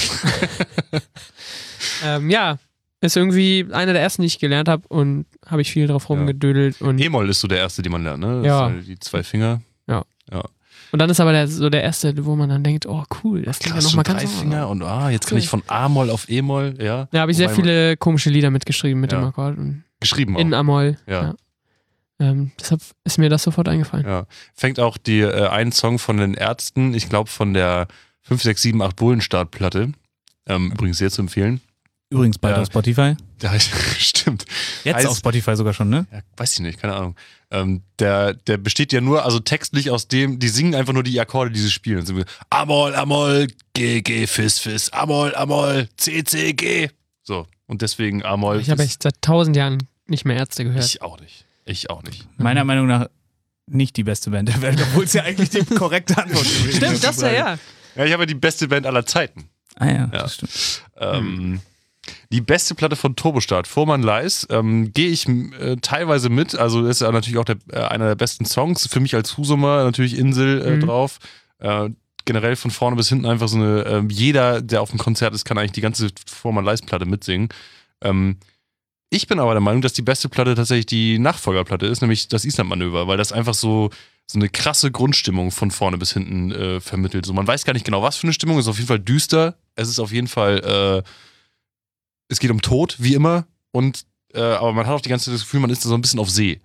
Ja, ist irgendwie einer der ersten, die ich gelernt habe und habe ich viel drauf rumgedödelt. Und E-Moll ist so der erste, den man lernt, ne? Das Ja. sind die 2 Finger. Und dann ist aber der erste, wo man dann denkt, oh cool, das klingt ja nochmal ganz 3 anders. Finger und jetzt kann ich von A-Moll auf E-Moll, ja. Ja, habe ich sehr Wobei man- viele komische Lieder mitgeschrieben mit Ja. dem Akkord. Und geschrieben in auch. Amol. Ja. Deshalb ist mir das sofort eingefallen. Ja. Fängt auch die einen Song von den Ärzten, ich glaube von der 5, 6, 7, 8 Bullenstartplatte. Übrigens sehr zu empfehlen. Übrigens bald Ja. auf Spotify. Ja, stimmt. Jetzt Heißt- auf Spotify sogar schon, ne? Ja, weiß ich nicht, keine Ahnung. Der besteht ja nur, also textlich aus dem, die singen einfach nur die Akkorde, die sie spielen. Und sind Amol, Amol, G, G, Fis, Fis, Amol, Amol, C, C, G. So, und deswegen Amol. Ich habe echt seit 1000 Jahren nicht mehr Ärzte gehört. Ich auch nicht. Meiner Meinung nach nicht die beste Band der Welt, obwohl es ja eigentlich die korrekte Antwort gewesen Stimmt, das ja. Ja, ich habe ja die beste Band aller Zeiten. Ah ja, Ja. das stimmt. Die beste Platte von Turbostart, Fuhrmann Leis, gehe ich teilweise mit. Also ist ja natürlich auch einer der besten Songs. Für mich als Husumer natürlich Insel drauf. Generell von vorne bis hinten einfach so eine, jeder, der auf dem Konzert ist, kann eigentlich die ganze Fuhrmann Leis Platte mitsingen. Ich bin aber der Meinung, dass die beste Platte tatsächlich die Nachfolgerplatte ist, nämlich das Island-Manöver, weil das einfach so eine krasse Grundstimmung von vorne bis hinten vermittelt. So, man weiß gar nicht genau, was für eine Stimmung. Es ist auf jeden Fall düster. Es ist auf jeden Fall es geht um Tod, wie immer, aber man hat auch die ganze Zeit das Gefühl, man ist da so ein bisschen auf See.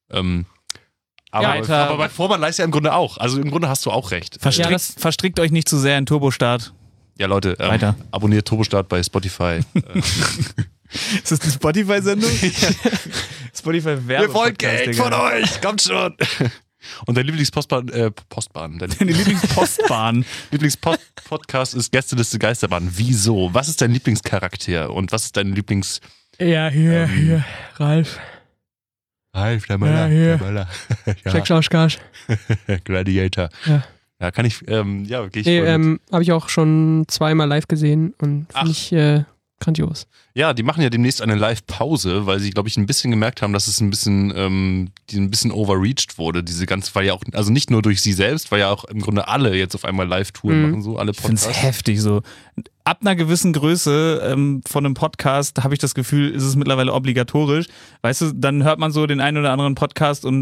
Aber bei Fuhrmann Leis ja im Grunde auch. Also im Grunde hast du auch recht. Verstrickt euch nicht zu sehr in Turbostart. Ja, Leute, Weiter. Abonniert Turbostart bei Spotify. Ist das eine Spotify-Sendung? Spotify Wir wollen Geld von euch, kommt schon. Und dein Lieblingspostbahn, deine Lieblingspostbahn. Lieblingspodcast ist Gästeliste Geisterbahn. Wieso? Was ist dein Lieblingscharakter und was ist dein Lieblings... Ja, hier, Ralf. Ralf, der Möller, hier. der Möller. Schleckschauschkarsch. Gladiator. Ja. Ja, kann ich, gehe ich Nee, voll mit. habe ich auch schon 2-mal live gesehen und finde ich grandios. Ja, die machen ja demnächst eine Live-Pause, weil sie, glaube ich, ein bisschen gemerkt haben, dass es ein bisschen overreached wurde, diese ganze, weil ja auch, also nicht nur durch sie selbst, weil ja auch im Grunde alle jetzt auf einmal Live-Touren machen, so alle Ich finde Podcasts. es heftig so. Ab einer gewissen Größe von einem Podcast habe ich das Gefühl, ist es mittlerweile obligatorisch. Weißt du, dann hört man so den einen oder anderen Podcast und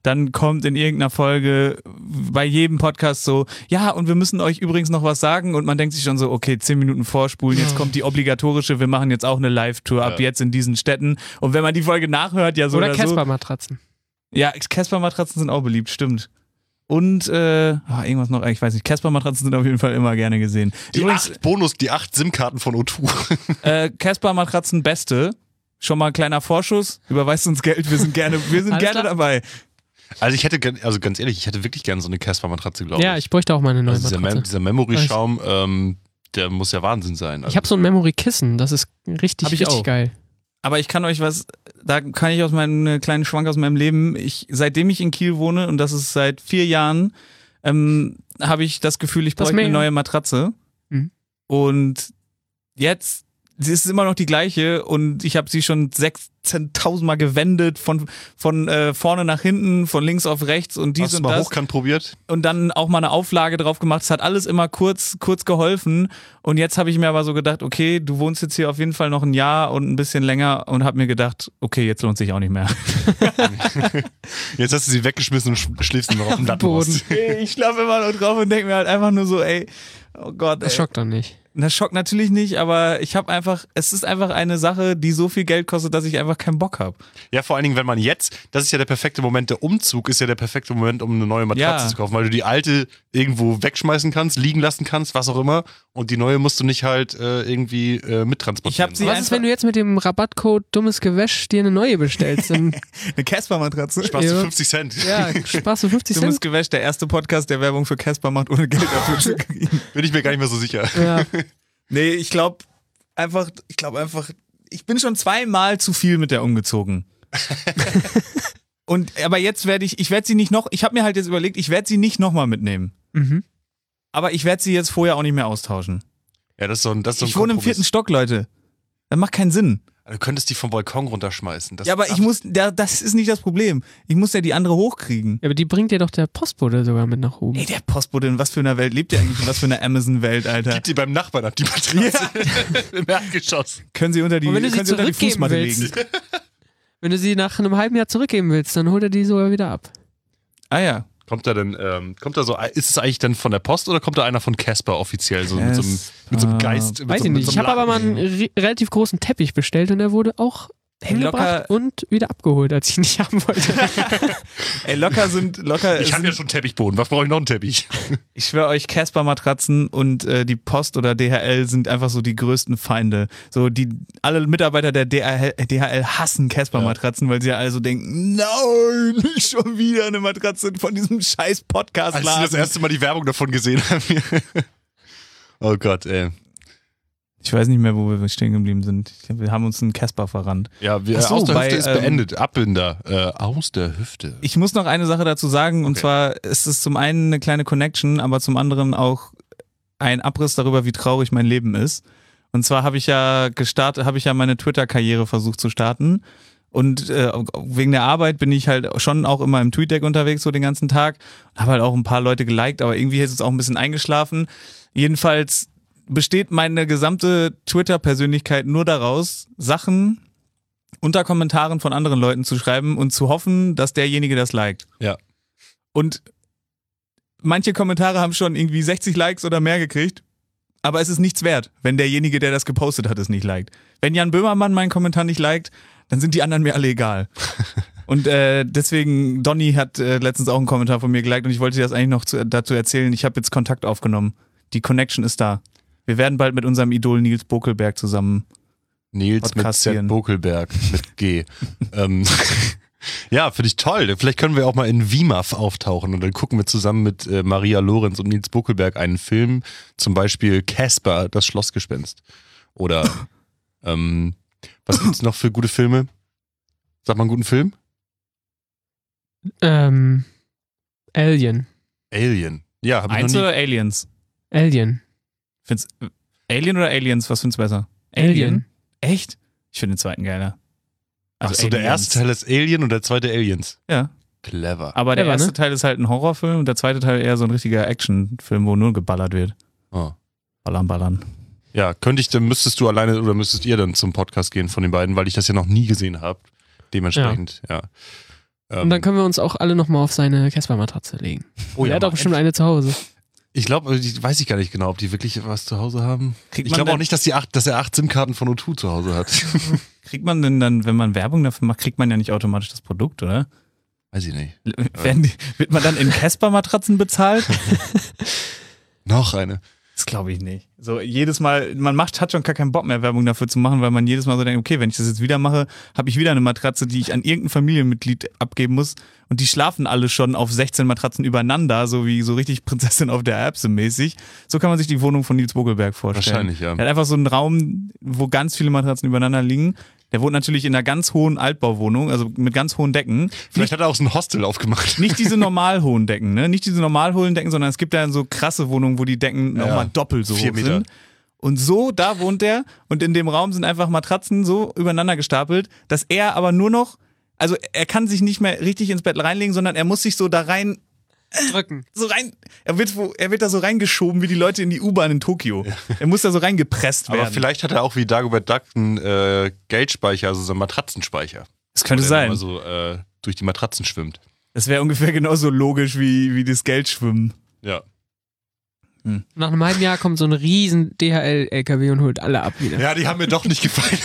Dann kommt in irgendeiner Folge bei jedem Podcast so, ja, und wir müssen euch übrigens noch was sagen. Und man denkt sich schon so, okay, 10 Minuten vorspulen, jetzt kommt die obligatorische, wir machen jetzt auch eine Live-Tour ab jetzt in diesen Städten. Und wenn man die Folge nachhört, ja so oder so. Oder Casper-Matratzen. Ja, Casper-Matratzen sind auch beliebt, stimmt. Und irgendwas noch, ich weiß nicht, Casper-Matratzen sind auf jeden Fall immer gerne gesehen. Die 8 SIM-Karten von O2. Casper-Matratzen beste. Schon mal ein kleiner Vorschuss, überweist uns Geld, wir sind gerne dabei. Also ganz ehrlich, ich hätte wirklich gerne so eine Casper-Matratze, glaube ich. Ja, ich bräuchte auch mal eine neue Matratze. Dieser Memory-Schaum, der muss ja Wahnsinn sein. Also ich habe so ein Memory-Kissen, das ist richtig geil. Aber ich kann euch da kann ich aus meinem kleinen Schwank aus meinem Leben, seitdem ich in Kiel wohne, und das ist seit 4 Jahren, habe ich das Gefühl, ich bräuchte eine neue Matratze. Mhm. Und jetzt, sie ist immer noch die gleiche und ich habe sie schon 16.000 Mal gewendet, von vorne nach hinten, von links auf rechts und dies Hast und du mal das. hochkant probiert? Und dann auch mal eine Auflage drauf gemacht. Es hat alles immer kurz geholfen. Und jetzt habe ich mir aber so gedacht, okay, du wohnst jetzt hier auf jeden Fall noch ein Jahr und ein bisschen länger, und habe mir gedacht, okay, jetzt lohnt sich auch nicht mehr. Jetzt hast du sie weggeschmissen und schläfst nur noch auf dem Lattenboden. Ich schlafe immer noch drauf und denke mir halt einfach nur so, ey, oh Gott. Das schockt doch nicht. Das schockt natürlich nicht, aber es ist einfach eine Sache, die so viel Geld kostet, dass ich einfach keinen Bock habe. Ja, vor allen Dingen, wenn man das ist ja der perfekte Moment, der Umzug ist ja der perfekte Moment, um eine neue Matratze zu kaufen, weil du die alte irgendwo wegschmeißen kannst, liegen lassen kannst, was auch immer, und die neue musst du nicht halt irgendwie mittransportieren. Was ist, wenn du jetzt mit dem Rabattcode dummes Gewäsch dir eine neue bestellst? Eine Casper-Matratze? Sparst du 50 Cent. Ja, sparst du 50 Cent. Dummes Gewäsch, der erste Podcast, der Werbung für Casper macht, ohne Geld dafür zu kriegen. Bin ich mir gar nicht mehr so sicher. Ja. Nee, ich glaube einfach, ich bin schon 2-mal zu viel mit der umgezogen. Aber jetzt ich habe mir halt jetzt überlegt, ich werde sie nicht nochmal mitnehmen. Mhm. Aber ich werde sie jetzt vorher auch nicht mehr austauschen. Ja, das ist so ein Ich wohne im 4. Stock, Leute. Das macht keinen Sinn. Du könntest die vom Balkon runterschmeißen. Ja, aber das ist nicht das Problem. Ich muss ja die andere hochkriegen. Ja, aber die bringt dir doch der Postbote sogar mit nach oben. Ey, der Postbote, in was für einer Welt lebt der eigentlich? In was für einer Amazon-Welt, Alter? Gibt die beim Nachbarn ab, die Matratze. Ja. Im Erdgeschoss. Können sie unter die Fußmatte legen. Wenn du sie nach einem halben Jahr zurückgeben willst, dann holt er die sogar wieder ab. Ah ja. Ist es eigentlich dann von der Post oder kommt da einer von Casper offiziell, so mit so einem Geist? Weiß ich nicht. Ich habe aber mal einen relativ großen Teppich bestellt und der wurde auch hingebracht und wieder abgeholt, als ich ihn nicht haben wollte. Ey, locker. Ich habe ja schon Teppichboden, was brauche ich noch einen Teppich? Ich schwöre euch, Casper-Matratzen und die Post oder DHL sind einfach so die größten Feinde. So alle Mitarbeiter der DHL hassen Casper-Matratzen, weil sie ja alle so denken, nein, nicht schon wieder eine Matratze von diesem scheiß Podcast-Laden. Als sie das erste Mal die Werbung davon gesehen haben. Oh Gott, ey. Ich weiß nicht mehr, wo wir stehen geblieben sind. Wir haben uns einen Casper verrannt. Ja, aus der Hüfte ist beendet. Abbinder. Aus der Hüfte. Ich muss noch eine Sache dazu sagen, und zwar ist es zum einen eine kleine Connection, aber zum anderen auch ein Abriss darüber, wie traurig mein Leben ist. Und zwar habe ich ja meine Twitter-Karriere versucht zu starten. Und wegen der Arbeit bin ich halt schon auch immer im TweetDeck unterwegs, so den ganzen Tag. Habe halt auch ein paar Leute geliked, aber irgendwie ist es auch ein bisschen eingeschlafen. Jedenfalls besteht meine gesamte Twitter-Persönlichkeit nur daraus, Sachen unter Kommentaren von anderen Leuten zu schreiben und zu hoffen, dass derjenige das liked. Ja. Und manche Kommentare haben schon irgendwie 60 Likes oder mehr gekriegt, aber es ist nichts wert, wenn derjenige, der das gepostet hat, es nicht liked. Wenn Jan Böhmermann meinen Kommentar nicht liked, dann sind die anderen mir alle egal. Und deswegen, Donny hat letztens auch einen Kommentar von mir geliked und ich wollte dir das eigentlich noch dazu erzählen, ich habe jetzt Kontakt aufgenommen. Die Connection ist da. Wir werden bald mit unserem Idol Nils Bokelberg zusammen Nils mit Z Bokelberg mit G. Ja, finde ich toll. Vielleicht können wir auch mal in WIMAF auftauchen und dann gucken wir zusammen mit Maria Lorenz und Nils Bokelberg einen Film, zum Beispiel Casper, das Schlossgespenst. Oder was gibt's noch für gute Filme? Sag mal einen guten Film. Alien. Alien. Ja, hab ich Eins noch nie. oder Aliens? Alien. Find's Alien oder Aliens? Was findest du besser? Alien. Echt? Ich finde den zweiten geiler. Achso, der erste Teil ist Alien und der zweite Aliens. Ja. Clever. Aber der erste Teil ist halt ein Horrorfilm und der zweite Teil eher so ein richtiger Actionfilm, wo nur geballert wird. Oh. Ballern. Ja, müsstest du alleine oder müsstet ihr dann zum Podcast gehen von den beiden, weil ich das ja noch nie gesehen habe. Dementsprechend, ja. Und dann können wir uns auch alle nochmal auf seine Casper-Matratze legen. Oh, Er ja, hat doch bestimmt eine zu Hause. Ich glaube, weiß ich gar nicht genau, ob die wirklich was zu Hause haben. Kriegt Ich man glaube auch denn- nicht, dass er 8 SIM-Karten von O2 zu Hause hat. Kriegt man denn dann, wenn man Werbung dafür macht, kriegt man ja nicht automatisch das Produkt, oder? Weiß ich nicht. Wird man dann in Casper-Matratzen bezahlt? Noch eine. Das glaube ich nicht. So jedes Mal, hat schon gar keinen Bock mehr, Werbung dafür zu machen, weil man jedes Mal so denkt, okay, wenn ich das jetzt wieder mache, habe ich wieder eine Matratze, die ich an irgendein Familienmitglied abgeben muss. Und die schlafen alle schon auf 16 Matratzen übereinander, so wie so richtig Prinzessin auf der Erbse mäßig. So kann man sich die Wohnung von Nils Bogelberg vorstellen. Wahrscheinlich, ja. Er hat einfach so einen Raum, wo ganz viele Matratzen übereinander liegen. Der wohnt natürlich in einer ganz hohen Altbauwohnung, also mit ganz hohen Decken. Vielleicht hat er auch so ein Hostel aufgemacht. Nicht diese normal hohen Decken, ne? Nicht diese normal hohen Decken, sondern es gibt ja so krasse Wohnungen, wo die Decken nochmal doppelt so 4 hoch Meter. sind. Und so, da wohnt er und in dem Raum sind einfach Matratzen so übereinander gestapelt, dass er aber nur noch, also er kann sich nicht mehr richtig ins Bett reinlegen, sondern er muss sich so da rein, Drücken. so rein, er wird da so reingeschoben wie die Leute in die U-Bahn in Tokio. Er muss da so reingepresst werden. Aber vielleicht hat er auch wie Dagobert Duck einen Geldspeicher, also so einen Matratzenspeicher. Das könnte Wo der sein. immer so durch die Matratzen schwimmt. Das wäre ungefähr genauso logisch wie das Geldschwimmen. Ja. Nach einem halben Jahr kommt so ein riesen DHL-LKW und holt alle ab wieder. Ja, die haben mir doch nicht gefallen.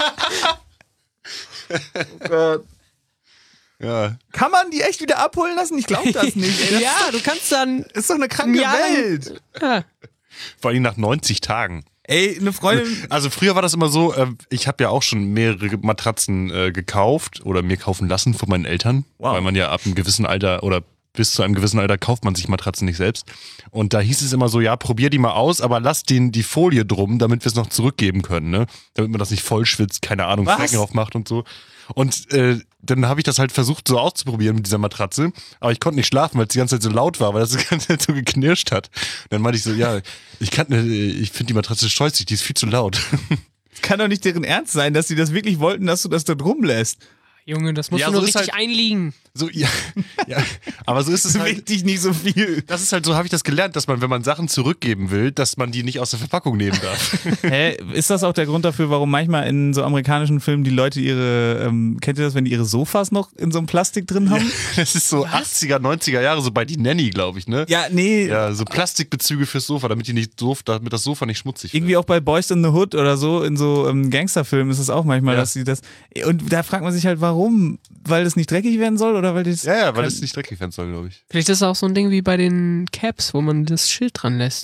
Ja. Kann man die echt wieder abholen lassen? Ich glaube das nicht. Ey, das Ja, du kannst dann. ist doch eine kranke Ja, Welt. Ja. Vor allem nach 90 Tagen. Ey, eine Freundin. Also früher war das immer so, ich habe ja auch schon mehrere Matratzen gekauft oder mir kaufen lassen von meinen Eltern, Wow. weil man ja ab einem gewissen Alter oder bis zu einem gewissen Alter kauft man sich Matratzen nicht selbst. Und da hieß es immer so, ja, probier die mal aus, aber lass denen die Folie drum, damit wir es noch zurückgeben können, ne? Damit man das nicht voll schwitzt, keine Ahnung, Was? Flecken drauf macht und so. Und dann habe ich das halt versucht so auszuprobieren mit dieser Matratze, aber ich konnte nicht schlafen, weil es die ganze Zeit so laut war, weil das die ganze Zeit so geknirscht hat. Und dann meinte ich so, ja, ich finde die Matratze scheußlich, die ist viel zu laut. Kann doch nicht deren Ernst sein, dass sie das wirklich wollten, dass du das da drum lässt. Junge, das musst Ja, du nur so ist richtig halt- einliegen. So, ja, ja, aber so ist es halt. Bewegt dich nicht so viel. Das ist halt so, habe ich das gelernt, dass man, wenn man Sachen zurückgeben will, dass man die nicht aus der Verpackung nehmen darf. Hä, ist das auch der Grund dafür, warum manchmal in so amerikanischen Filmen die Leute kennt ihr das, wenn die ihre Sofas noch in so einem Plastik drin haben? Das ist so 80er, 90er Jahre, so bei die Nanny, glaube ich, ne? Ja, nee. Ja, so Plastikbezüge fürs Sofa, damit das Sofa nicht schmutzig wird. Irgendwie auch bei Boys in the Hood oder so, in so Gangsterfilmen ist es auch manchmal, Ja. dass sie das. Und da fragt man sich halt, warum? Weil das nicht dreckig werden soll oder weil das. Ja, weil es nicht dreckig werden soll, glaube ich. Vielleicht ist es auch so ein Ding wie bei den Caps, wo man das Schild dran lässt.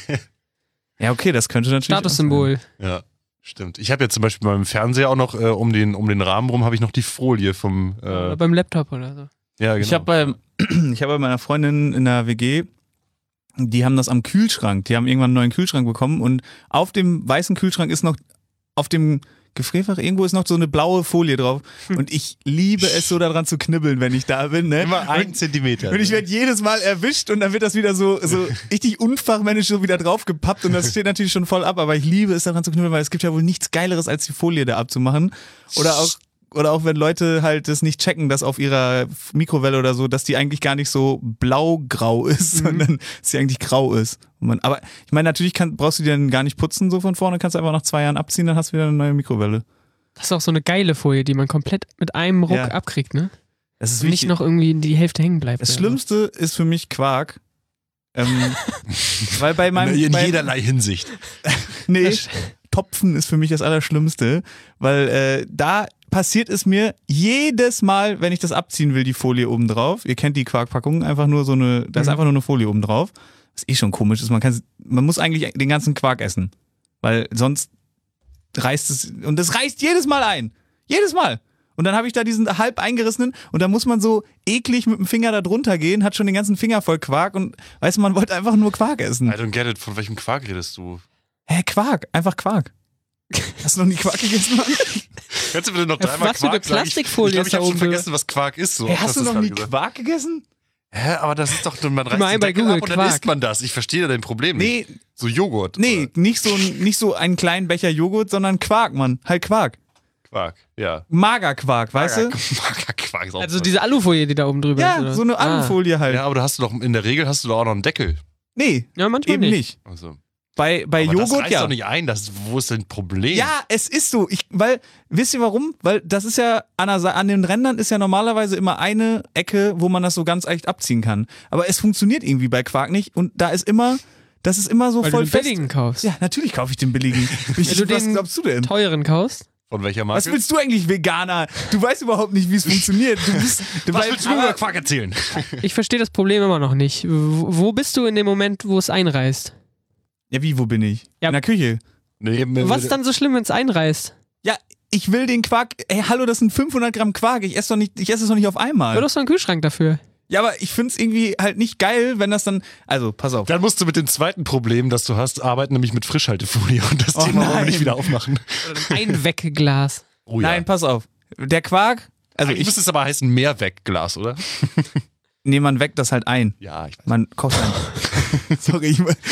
Ja, okay, das könnte natürlich. Statussymbol. Ja, stimmt. Ich habe jetzt zum Beispiel beim Fernseher auch noch um den Rahmen rum habe ich noch die Folie vom. Oder beim Laptop oder so. Ja, genau. Ich habe bei meiner Freundin in der WG, die haben das am Kühlschrank. Die haben irgendwann einen neuen Kühlschrank bekommen und auf dem weißen Kühlschrank ist noch, auf dem Gefrierfach, irgendwo ist noch so eine blaue Folie drauf. Und ich liebe es so daran zu knibbeln, wenn ich da bin. Ne? immer 1 Zentimeter. Und ich werde jedes Mal erwischt und dann wird das wieder so richtig unfachmännisch so wieder draufgepappt und das steht natürlich schon voll ab, aber ich liebe es daran zu knibbeln, weil es gibt ja wohl nichts Geileres, als die Folie da abzumachen. Oder auch wenn Leute halt das nicht checken, dass auf ihrer Mikrowelle oder so, dass die eigentlich gar nicht so blau-grau ist, sondern dass sie eigentlich grau ist. Aber ich meine, natürlich brauchst du die dann gar nicht putzen so von vorne, kannst du einfach nach 2 Jahren abziehen, dann hast du wieder eine neue Mikrowelle. Das ist auch so eine geile Folie, die man komplett mit einem Ruck Ja. abkriegt, ne? Das ist Nicht wichtig. noch irgendwie die Hälfte hängen bleibt. Das oder Schlimmste ist für mich Quark. Weil bei meinem... in bei- jederlei Hinsicht. Nee, Topfen ist für mich das Allerschlimmste, weil da passiert es mir jedes Mal, wenn ich das abziehen will, die Folie oben drauf. Ihr kennt die Quarkpackung, einfach nur so eine, da ist einfach nur eine Folie oben drauf. Was eh schon komisch ist, man muss eigentlich den ganzen Quark essen, weil sonst reißt es, und das reißt jedes Mal ein. Jedes Mal. Und dann habe ich da diesen halb eingerissenen und da muss man so eklig mit dem Finger da drunter gehen, hat schon den ganzen Finger voll Quark und weißt du, man wollte einfach nur Quark essen. I don't get it. Von welchem Quark redest du? Hä, Quark, einfach Quark. Hast du noch nie Quark gegessen, Mann? Kannst du bitte noch Ja, dreimal was für eine Quark sagen? Plastikfolie Ich glaube, ist ich da habe schon oben vergessen, was Quark ist. So. Hey, Oft hast du das noch gerade nie gesagt. Quark gegessen? Hä, aber das ist doch, man reißt mal den ein bei Deckel Google, ab und dann Quark. isst man das. Ich verstehe dein Problem Nee, nicht. So Joghurt. nee, oder? nicht so einen kleinen Becher Joghurt, sondern Quark, Mann. Halt Quark. Quark, ja. Magerquark, weißt du? Magerquark ist auch Also diese Alufolie, die da oben drüber ist. Ja, oder? so eine Alufolie halt. Ja, aber du hast doch, in der Regel hast du doch auch noch einen Deckel. Nee, Ja, manchmal eben nicht. nicht. Also, Bei Aber Joghurt, das reißt ja. doch nicht ein. Wo ist denn das Problem? Ja, es ist so. Wisst ihr warum? Weil das ist ja, an den Rändern ist ja normalerweise immer eine Ecke, wo man das so ganz leicht abziehen kann. Aber es funktioniert irgendwie bei Quark nicht und das ist immer so Weil voll du den fest. billigen kaufst. Ja, natürlich kaufe ich den billigen. Wenn du Was den glaubst du denn? teuren kaufst. Von welcher Was Marke? willst du eigentlich, Veganer? Du weißt überhaupt nicht, wie es funktioniert. Was willst du über Quark erzählen? Ich verstehe das Problem immer noch nicht. Wo bist du in dem Moment, wo es einreißt? Ja, wo bin ich? Ja. In der Küche. Nee, Was ist dann so schlimm, wenn es einreißt? Ja, ich will den Quark. Ey, hallo, das sind 500 Gramm Quark. Ich esse es doch nicht auf einmal. Hör doch so einen Kühlschrank dafür. Ja, aber ich find's irgendwie halt nicht geil, wenn das dann. Also, pass auf. Dann musst du mit dem zweiten Problem, das du hast, arbeiten, nämlich mit Frischhaltefolie. Und das Thema wollen wir nein. nicht wieder aufmachen. Oder ein Wegglas. Oh ja. Nein, pass auf. Der Quark. Also, Eigentlich müsste es aber heißen Mehrwegglas, oder? man weckt das halt ein. Ja, ich weiß. Man kocht ein. Sorry,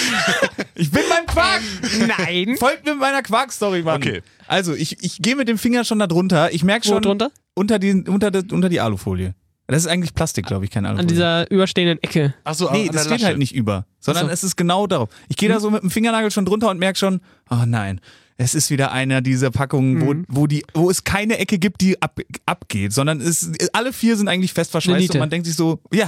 ich bin beim Quark. Nein. Folgt mir mit meiner Quark-Story, Mann. Okay. Also, ich gehe mit dem Finger schon da drunter. Ich merke Wo schon. drunter? Unter die Alufolie. Das ist eigentlich Plastik, glaube ich, keine Alufolie. An dieser überstehenden Ecke. Achso, Nee, das steht halt nicht über, sondern es ist genau darauf. Ich gehe da so mit dem Fingernagel schon drunter und merke schon, oh nein, es ist wieder einer dieser Packungen, wo es keine Ecke gibt, die abgeht, sondern alle 4 sind eigentlich fest verschweißt Niete. und man denkt sich so, ja,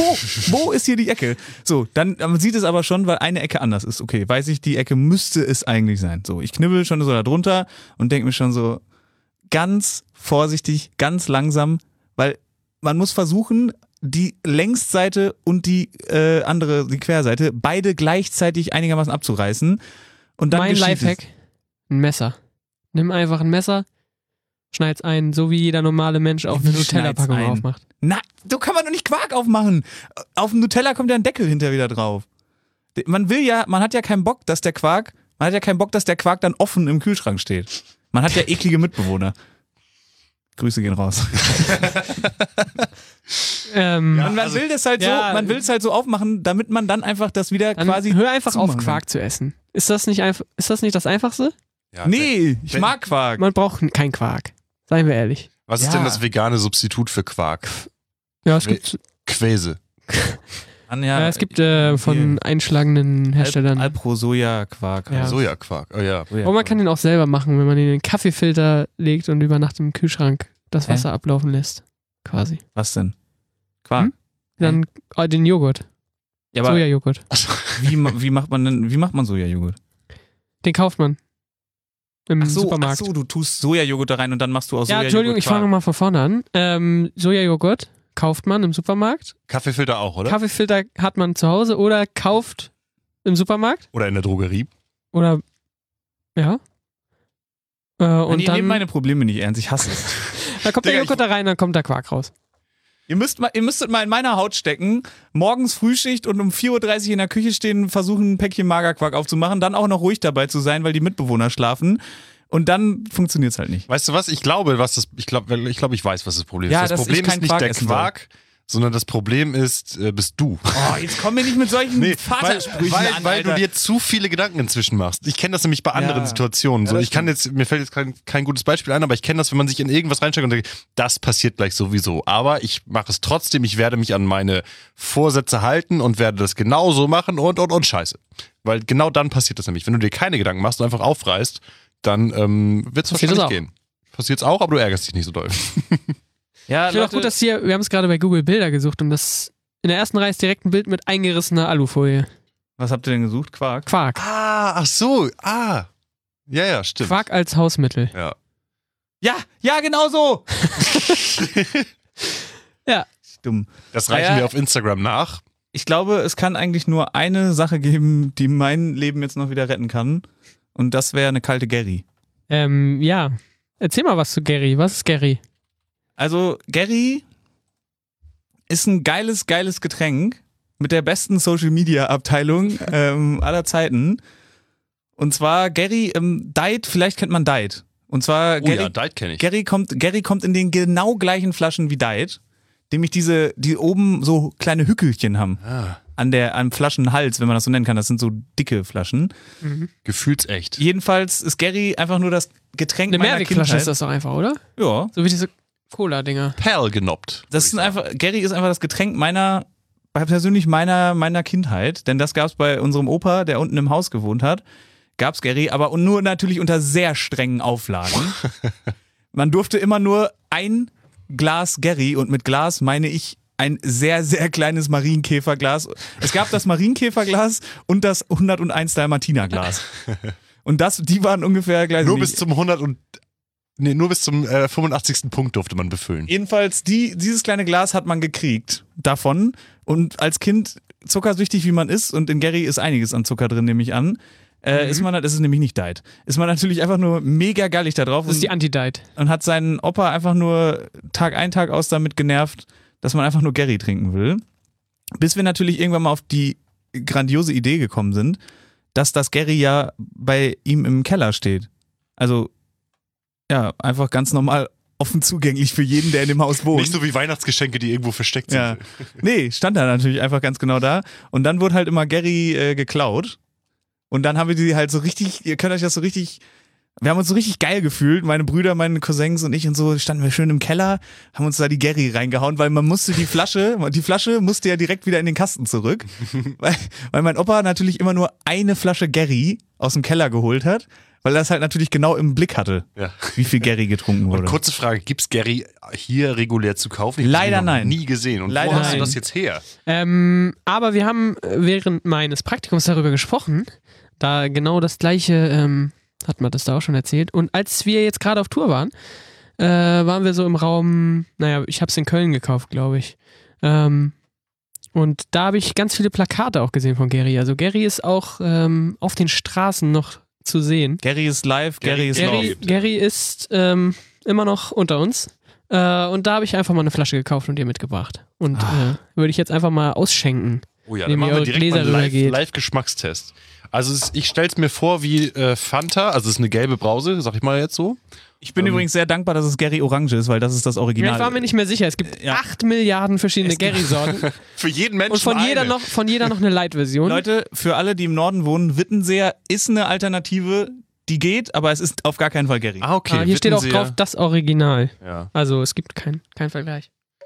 wo ist hier die Ecke? So, dann man sieht es aber schon, weil eine Ecke anders ist. Okay, weiß ich, die Ecke müsste es eigentlich sein. So, ich knibbel schon so da drunter und denke mir schon so, ganz vorsichtig, ganz langsam, weil man muss versuchen, die Längsseite und die die Querseite, beide gleichzeitig einigermaßen abzureißen. Und dann Mein geschieht Lifehack, ein Messer. Nimm einfach ein Messer, schneid's ein, so wie jeder normale Mensch auch Wie eine Nutella-Packung schneid's ein? aufmacht. Na, so kann man doch nicht Quark aufmachen. Auf dem Nutella kommt ja ein Deckel hinterher wieder drauf. Man hat ja keinen Bock, dass der Quark dann offen im Kühlschrank steht. Man hat ja eklige Mitbewohner. Grüße gehen raus. Und man will das halt ja, so, man will es halt so aufmachen, damit man dann einfach das wieder dann quasi. hör einfach auf, zumachen kann. Quark zu essen. Ist das nicht das Einfachste? Ja, Nee, ich mag Quark. Man braucht keinen Quark. Seien wir ehrlich. Was ist Ja. denn das vegane Substitut für Quark? Ja, es gibt, Quäse. es gibt von einschlagenden Herstellern. Alpro-Soja-Quark. Ja. Sojaquark. Oh ja. Aber man kann den auch selber machen, wenn man den in den Kaffeefilter legt und über Nacht im Kühlschrank das Wasser ablaufen lässt. Quasi. Was denn? Quark. Dann den Joghurt. Ja, aber Sojajoghurt. wie macht man Sojajoghurt? Den kauft man. Im Supermarkt. Ach so, du tust Sojajoghurt da rein und dann machst du aus Ja, Sojajoghurt Entschuldigung, ich fange Quark. nochmal von vorne an. Sojajoghurt kauft man im Supermarkt. Kaffeefilter auch, oder? Kaffeefilter hat man zu Hause oder kauft im Supermarkt. Oder in der Drogerie. Oder, ja. Und Ihr dann nehmt meine Probleme nicht ernst, ich hasse es. da kommt der Digga, Joghurt da rein, dann kommt der Quark raus. Ihr müsstet mal in meiner Haut stecken, morgens Frühschicht und um 4.30 Uhr in der Küche stehen, versuchen ein Päckchen Magerquark aufzumachen, dann auch noch ruhig dabei zu sein, weil die Mitbewohner schlafen. Und dann funktioniert es halt nicht. Weißt du was? Ich glaube, ich weiß, was das Problem ist. Ja, Das dass Problem ich keinen ist nicht Quark der essen Quark, sondern das Problem ist, bist du. Oh, jetzt komm mir nicht mit solchen Vatersprüchen an, weil du Alter. dir zu viele Gedanken inzwischen machst. Ich kenne das nämlich bei anderen Situationen. So, Ja, das mir fällt jetzt kein gutes Beispiel ein, aber ich kenne das, wenn man sich in irgendwas reinsteckt und denkt, das passiert gleich sowieso. Aber ich mache es trotzdem, ich werde mich an meine Vorsätze halten und werde das genauso machen und scheiße. Weil genau dann passiert das nämlich. Wenn du dir keine Gedanken machst und einfach aufreißt, dann wird es wahrscheinlich gehen. Passiert's auch, aber du ärgerst dich nicht so doll. Ja, Ich finde auch gut, dass wir haben es gerade bei Google Bilder gesucht und das in der ersten Reihe ist direkt ein Bild mit eingerissener Alufolie. was habt ihr denn gesucht? Quark? Quark. Ach so. Ja, stimmt. Quark als Hausmittel. Ja. Ja, genau so! Ja. Dumm. Das reichen Ja. wir auf Instagram nach. Ich glaube, es kann eigentlich nur eine Sache geben, die mein Leben jetzt noch wieder retten kann. Und das wäre eine kalte Gary. Ja. Erzähl mal was zu Gary. Was ist Gary? Also, Gary ist ein geiles Getränk mit der besten Social-Media-Abteilung aller Zeiten. Und zwar Gary, Diet, vielleicht kennt man Diet. Und zwar Oh ja, Diet kenne ich. Gary kommt in den genau gleichen Flaschen wie Diet, nämlich die oben so kleine Hückelchen haben. Am Flaschenhals, wenn man das so nennen kann. Das sind so dicke Flaschen. Gefühlsecht. Jedenfalls ist Gary einfach nur das Getränk Eine meiner Mehrwegflasche Kindheit. ist das doch einfach, oder? Ja. So wie diese Cola-Dinger. Perl genoppt. Gary ist einfach das Getränk meiner persönlich meiner Kindheit, denn das gab es bei unserem Opa, der unten im Haus gewohnt hat, gab es Gary, aber nur natürlich unter sehr strengen Auflagen. Man durfte immer nur ein Glas Gary, und mit Glas meine ich ein sehr, sehr kleines Marienkäferglas. Es gab das Marienkäferglas und das 101 Dalmatiner-Glas. Und die waren ungefähr gleich. Nur bis zum 85. Punkt durfte man befüllen. Jedenfalls, dieses kleine Glas hat man gekriegt davon. Und als Kind, zuckersüchtig wie man ist, und in Gary ist einiges an Zucker drin, nehme ich an, ist es nämlich nicht Diet. Ist man natürlich einfach nur mega gallig da drauf. Das ist die Anti-Diet. Und hat seinen Opa einfach nur Tag ein, Tag aus damit genervt, dass man einfach nur Gary trinken will. Bis wir natürlich irgendwann mal auf die grandiose Idee gekommen sind, dass das Gary ja bei ihm im Keller steht. Also, ja, einfach ganz normal offen zugänglich für jeden, der in dem Haus wohnt. Nicht so wie Weihnachtsgeschenke, die irgendwo versteckt sind. Ja. Nee, stand da natürlich einfach ganz genau da. Und dann wurde halt immer Gary geklaut. Und dann haben wir die halt so richtig, ihr könnt euch das so richtig, wir haben uns so richtig geil gefühlt, meine Brüder, meine Cousins und ich und so, standen wir schön im Keller, haben uns da die Gary reingehauen, weil man musste die Flasche musste ja direkt wieder in den Kasten zurück, weil mein Opa natürlich immer nur eine Flasche Gary aus dem Keller geholt hat, weil er das halt natürlich genau im Blick hatte, wie viel Gary getrunken wurde. Und kurze Frage, gibt's Gary hier regulär zu kaufen? Leider nein. Nie gesehen. Und Leider wo hast nein. du das jetzt her? Aber wir haben während meines Praktikums darüber gesprochen, da genau das gleiche, hat man das da auch schon erzählt. Und als wir jetzt gerade auf Tour waren, waren wir so im Raum, ich habe es in Köln gekauft, glaube ich. Und da habe ich ganz viele Plakate auch gesehen von Gary. Also Gary ist auch auf den Straßen noch zu sehen. Gary ist live, Gary ist live. Gary ist immer noch unter uns. Und da habe ich einfach mal eine Flasche gekauft und ihr mitgebracht. Und würde ich jetzt einfach mal ausschenken. Oh ja, Indem dann machen wir ihr eure direkt Gläser mal rübergeht. Live-Geschmackstest. Also ich stell's mir vor wie Fanta, also es ist eine gelbe Brause, sag ich mal jetzt so. Ich bin übrigens sehr dankbar, dass es Gary Orange ist, weil das ist das Original. Ich war mir nicht mehr sicher. Es gibt 8 Milliarden verschiedene Gary-Sorten. Für jeden Menschen Und von jeder noch eine Light-Version. Leute, für alle, die im Norden wohnen, Wittenseer ist eine Alternative, die geht, aber es ist auf gar keinen Fall Gary. Ah, okay. Hier steht auch Wittenseer. drauf, das Original. Ja. Also es gibt keinen Vergleich.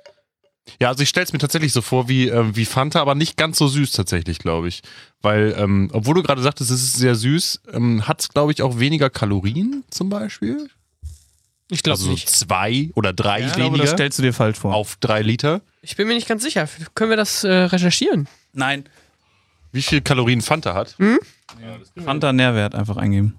Ja, also ich stell's mir tatsächlich so vor wie Fanta, aber nicht ganz so süß tatsächlich, glaube ich. Weil, obwohl du gerade sagtest, es ist sehr süß, hat's, glaube ich, auch weniger Kalorien zum Beispiel. Ich glaube Also nicht. 2 oder 3 Ich glaube, das weniger stellst du dir falsch vor. auf 3 Liter. Ich bin mir nicht ganz sicher. Können wir das recherchieren? Nein. Wie viel Kalorien Fanta hat? Fanta Nährwert einfach eingeben.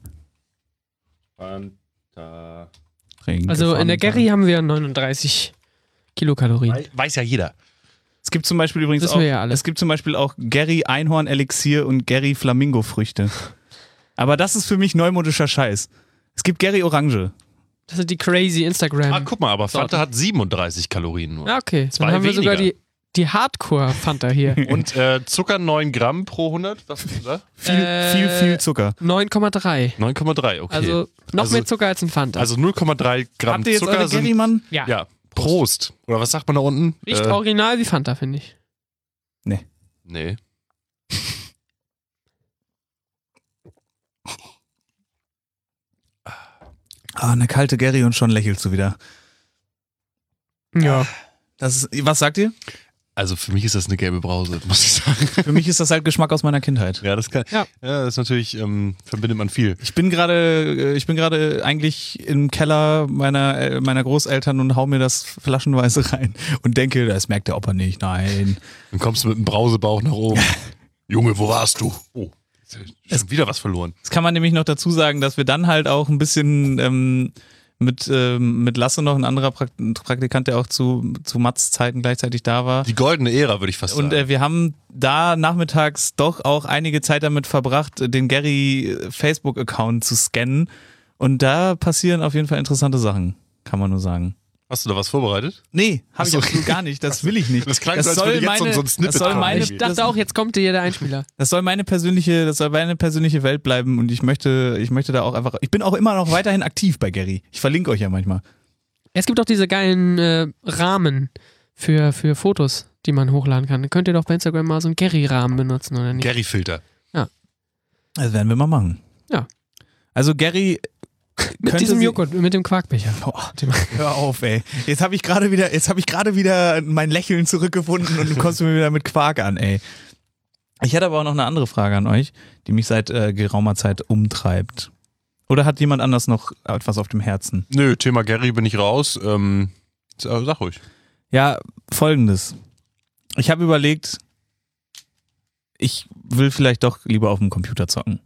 Fanta. Also in der Gary haben wir 39 Kilokalorien. Weiß ja jeder. Es gibt zum Beispiel übrigens Wissen wir ja alle. es gibt zum Beispiel auch Gary Einhorn Elixier und Gary Flamingo Früchte. Aber das ist für mich neumodischer Scheiß. Es gibt Gary Orange. Das sind die crazy Instagram. Ah, guck mal, aber Fanta hat 37 Kalorien nur. Ja, okay. Zwei Dann haben wir sogar weniger. die Hardcore-Fanta hier. Und Zucker 9 Gramm pro 100? Was ist das? Viel Zucker. 9,3. 9,3, okay. Also noch Also- mehr Zucker als ein Fanta. Also 0,3 Gramm Habt ihr jetzt Zucker eure Gary, Mann? Ja, Prost. Oder was sagt man da unten? Riecht original wie Fanta, finde ich. Nee. Ah, eine kalte Gary und schon lächelst du wieder. Ja. Was sagt ihr? Also für mich ist das eine gelbe Brause, muss ich sagen. Für mich ist das halt Geschmack aus meiner Kindheit. Ja, das kann. Ja. Ja, das ist natürlich, verbindet man viel. Ich bin gerade eigentlich im Keller meiner Großeltern und hau mir das flaschenweise rein und denke, das merkt der Opa nicht. Nein. Dann kommst du mit einem Brausebauch nach oben. Junge, wo warst du? Oh, jetzt schon wieder was verloren. Das kann man nämlich noch dazu sagen, dass wir dann halt auch ein bisschen mit Lasse noch, ein anderer Praktikant, der auch zu Mats Zeiten gleichzeitig da war. Die goldene Ära, würde ich fast sagen. Und wir haben da nachmittags doch auch einige Zeit damit verbracht, den Gary Facebook-Account zu scannen. Und da passieren auf jeden Fall interessante Sachen, kann man nur sagen. Hast du da was vorbereitet? Nee, habe ich Ach so. absolut gar nicht. Das will ich nicht. Das klang so, als würde jetzt so ein Snippet das soll kommen. meine, Ich dachte auch, jetzt kommt hier der Einspieler. das soll meine persönliche Welt bleiben und ich möchte da auch einfach, ich bin auch immer noch weiterhin aktiv bei Gary. Ich verlinke euch ja manchmal. Es gibt auch diese geilen Rahmen für Fotos, die man hochladen kann. Dann könnt ihr doch bei Instagram mal so einen Gary-Rahmen benutzen, oder nicht? Gary-Filter. Das werden wir mal machen. Ja. Also Gary Mit diesem Joghurt, mit dem Quarkbecher. Boah, hör auf, ey. Jetzt habe ich gerade wieder mein Lächeln zurückgefunden und du kommst mir wieder mit Quark an, ey. Ich hätte aber auch noch eine andere Frage an euch, die mich seit geraumer Zeit umtreibt. Oder hat jemand anders noch etwas auf dem Herzen? Nö, Thema Gary bin ich raus. Sag ruhig. Ja, Folgendes. Ich habe überlegt, ich will vielleicht doch lieber auf dem Computer zocken.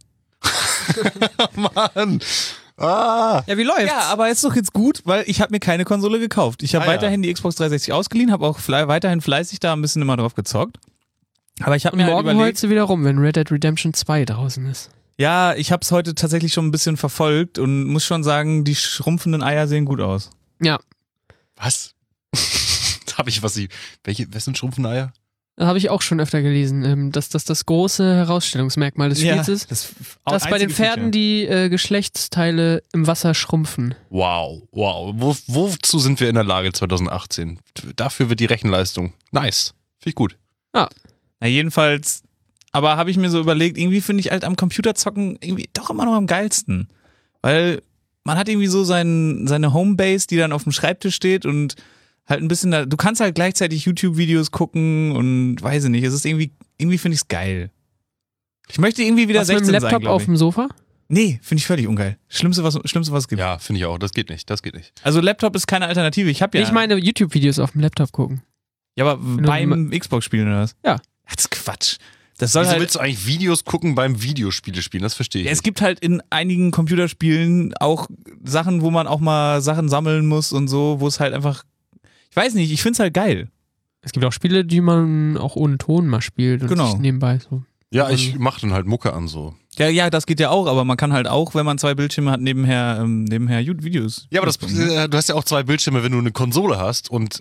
Mann. Ah. Ja, wie läuft's? Ja, aber ist doch jetzt gut, weil ich habe mir keine Konsole gekauft. Ich habe weiterhin die Xbox 360 ausgeliehen, habe auch weiterhin fleißig da ein bisschen immer drauf gezockt. Aber ich habe mir morgen halt überlegt, holst du wieder rum, wenn Red Dead Redemption 2 draußen ist. ja, ich habe es heute tatsächlich schon ein bisschen verfolgt und muss schon sagen, die schrumpfenden Eier sehen gut aus. Ja, Was? Habe ich was? Wessen schrumpfende Eier? das habe ich auch schon öfter gelesen, dass das das große Herausstellungsmerkmal des Spiels ist. Dass bei den Pferden die Geschlechtsteile im Wasser schrumpfen. Wow. Wozu sind wir in der Lage 2018? Dafür wird die Rechenleistung. Nice. Finde ich gut. Na, jedenfalls, aber habe ich mir so überlegt, irgendwie finde ich halt am Computerzocken irgendwie doch immer noch am geilsten. Weil man hat irgendwie so seine Homebase, die dann auf dem Schreibtisch steht und halt ein bisschen du kannst halt gleichzeitig YouTube-Videos gucken und weiß ich nicht, es ist irgendwie finde ich es geil. Ich möchte irgendwie wieder Was 16 mit dem sein, Laptop glaub auf ich. dem Sofa? Nee, finde ich völlig ungeil. Schlimmste, was es gibt. Ja, finde ich auch. Das geht nicht. Also Laptop ist keine Alternative. Ich habe ja. Ich meine YouTube-Videos auf dem Laptop gucken. Ja, aber beim Xbox spielen oder was? Ja. Das ist Quatsch. Das soll Wieso halt. willst du eigentlich Videos gucken beim Videospiele spielen? Das verstehe ich Es nicht. gibt halt in einigen Computerspielen auch Sachen, wo man auch mal Sachen sammeln muss und so, wo es halt einfach. Ich weiß nicht, ich find's halt geil. Es gibt auch Spiele, die man auch ohne Ton mal spielt und Genau. sich nebenbei so. Ja, ich mache dann halt Mucke an so. Ja, das geht ja auch, aber man kann halt auch, wenn man 2 Bildschirme hat, nebenher Videos. Ja, aber du hast ja auch 2 Bildschirme, wenn du eine Konsole hast und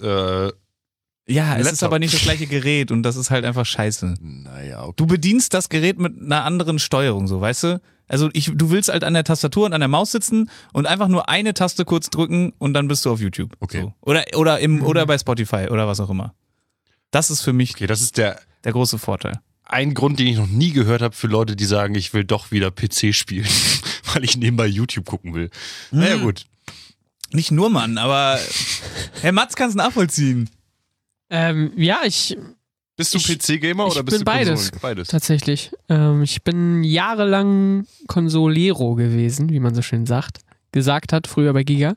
ja, es ist Laptop. aber nicht das gleiche Gerät und das ist halt einfach scheiße. naja, okay. Du bedienst das Gerät mit einer anderen Steuerung, so, weißt du? Also du willst halt an der Tastatur und an der Maus sitzen und einfach nur eine Taste kurz drücken und dann bist du auf YouTube. Okay. So. Oder bei Spotify oder was auch immer. Das ist für mich Okay, das ist der große Vorteil. ein Grund, den ich noch nie gehört habe für Leute, die sagen, ich will doch wieder PC spielen, weil ich nebenbei YouTube gucken will. Naja, gut. Nicht nur Mann, aber Herr Matz kann es nachvollziehen. Ja, ich Bist du PC-Gamer ich oder bist bin du beides. Konsolen? Beides. tatsächlich. Ich bin jahrelang Consolero gewesen, wie man so schön gesagt hat, früher bei Giga.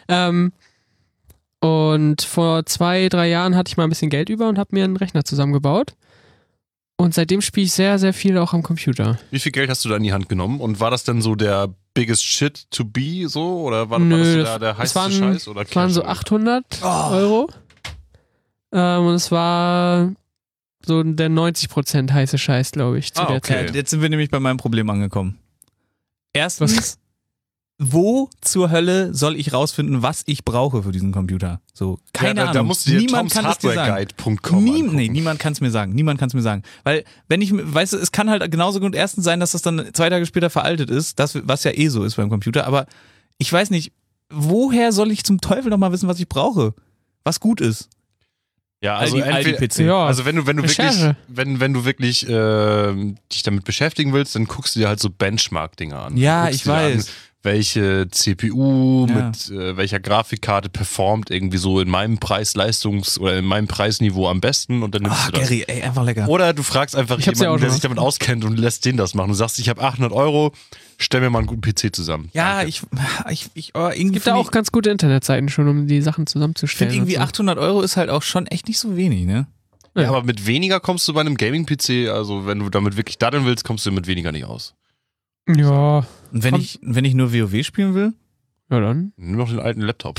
Und vor 2-3 Jahren hatte ich mal ein bisschen Geld über und habe mir einen Rechner zusammengebaut. Und seitdem spiele ich sehr, sehr viel auch am Computer. Wie viel Geld hast du da in die Hand genommen? Und war das dann so der biggest shit to be so? Oder war Nö, das so der es heißeste waren, Scheiß? Oder es waren so Cash? 800 Euro. Und es war so der 90% heiße Scheiß, glaube ich, zu der okay. Zeit. Jetzt sind wir nämlich bei meinem Problem angekommen. Erstens, wo zur Hölle soll ich rausfinden, was ich brauche für diesen Computer? So, keine Ja, Ahnung. da musst du dir Niemand kann es dir sagen. tomshardwareguide.com angucken. Niemand kann es mir sagen. Weil, weißt du, es kann halt genauso gut erstens sein, dass das dann 2 Tage später veraltet ist, was ja eh so ist beim Computer, aber ich weiß nicht, woher soll ich zum Teufel noch mal wissen, was ich brauche? Was gut ist. Ja, also Aldi entweder, PC. Ja, also wenn du wirklich, Recherche. wenn du wirklich dich damit beschäftigen willst, dann guckst du dir halt so Benchmark-Dinger an. Ja, Du guckst ich dir weiß. An, welche CPU Ja. mit welcher Grafikkarte performt irgendwie so in meinem oder in meinem Preisniveau am besten und dann nimmst du das. Gary, ey, einfach lecker. Oder du fragst einfach Ich hab's ja jemanden, auch der schon sich damit auskennt und lässt den das machen. Du sagst, ich habe 800 Euro, stell mir mal einen guten PC zusammen. Ja, Danke. irgendwie Gibt da auch ganz gute Internetseiten schon, um die Sachen Ich zusammenzustellen. finde irgendwie und so. 800 Euro ist halt auch schon echt nicht so wenig, ne? Ja, aber mit weniger kommst du bei einem Gaming-PC, also wenn du damit wirklich daddeln willst, kommst du mit weniger nicht aus. Ja, Und wenn ich nur WoW spielen will? ja dann. Nimm doch den alten Laptop.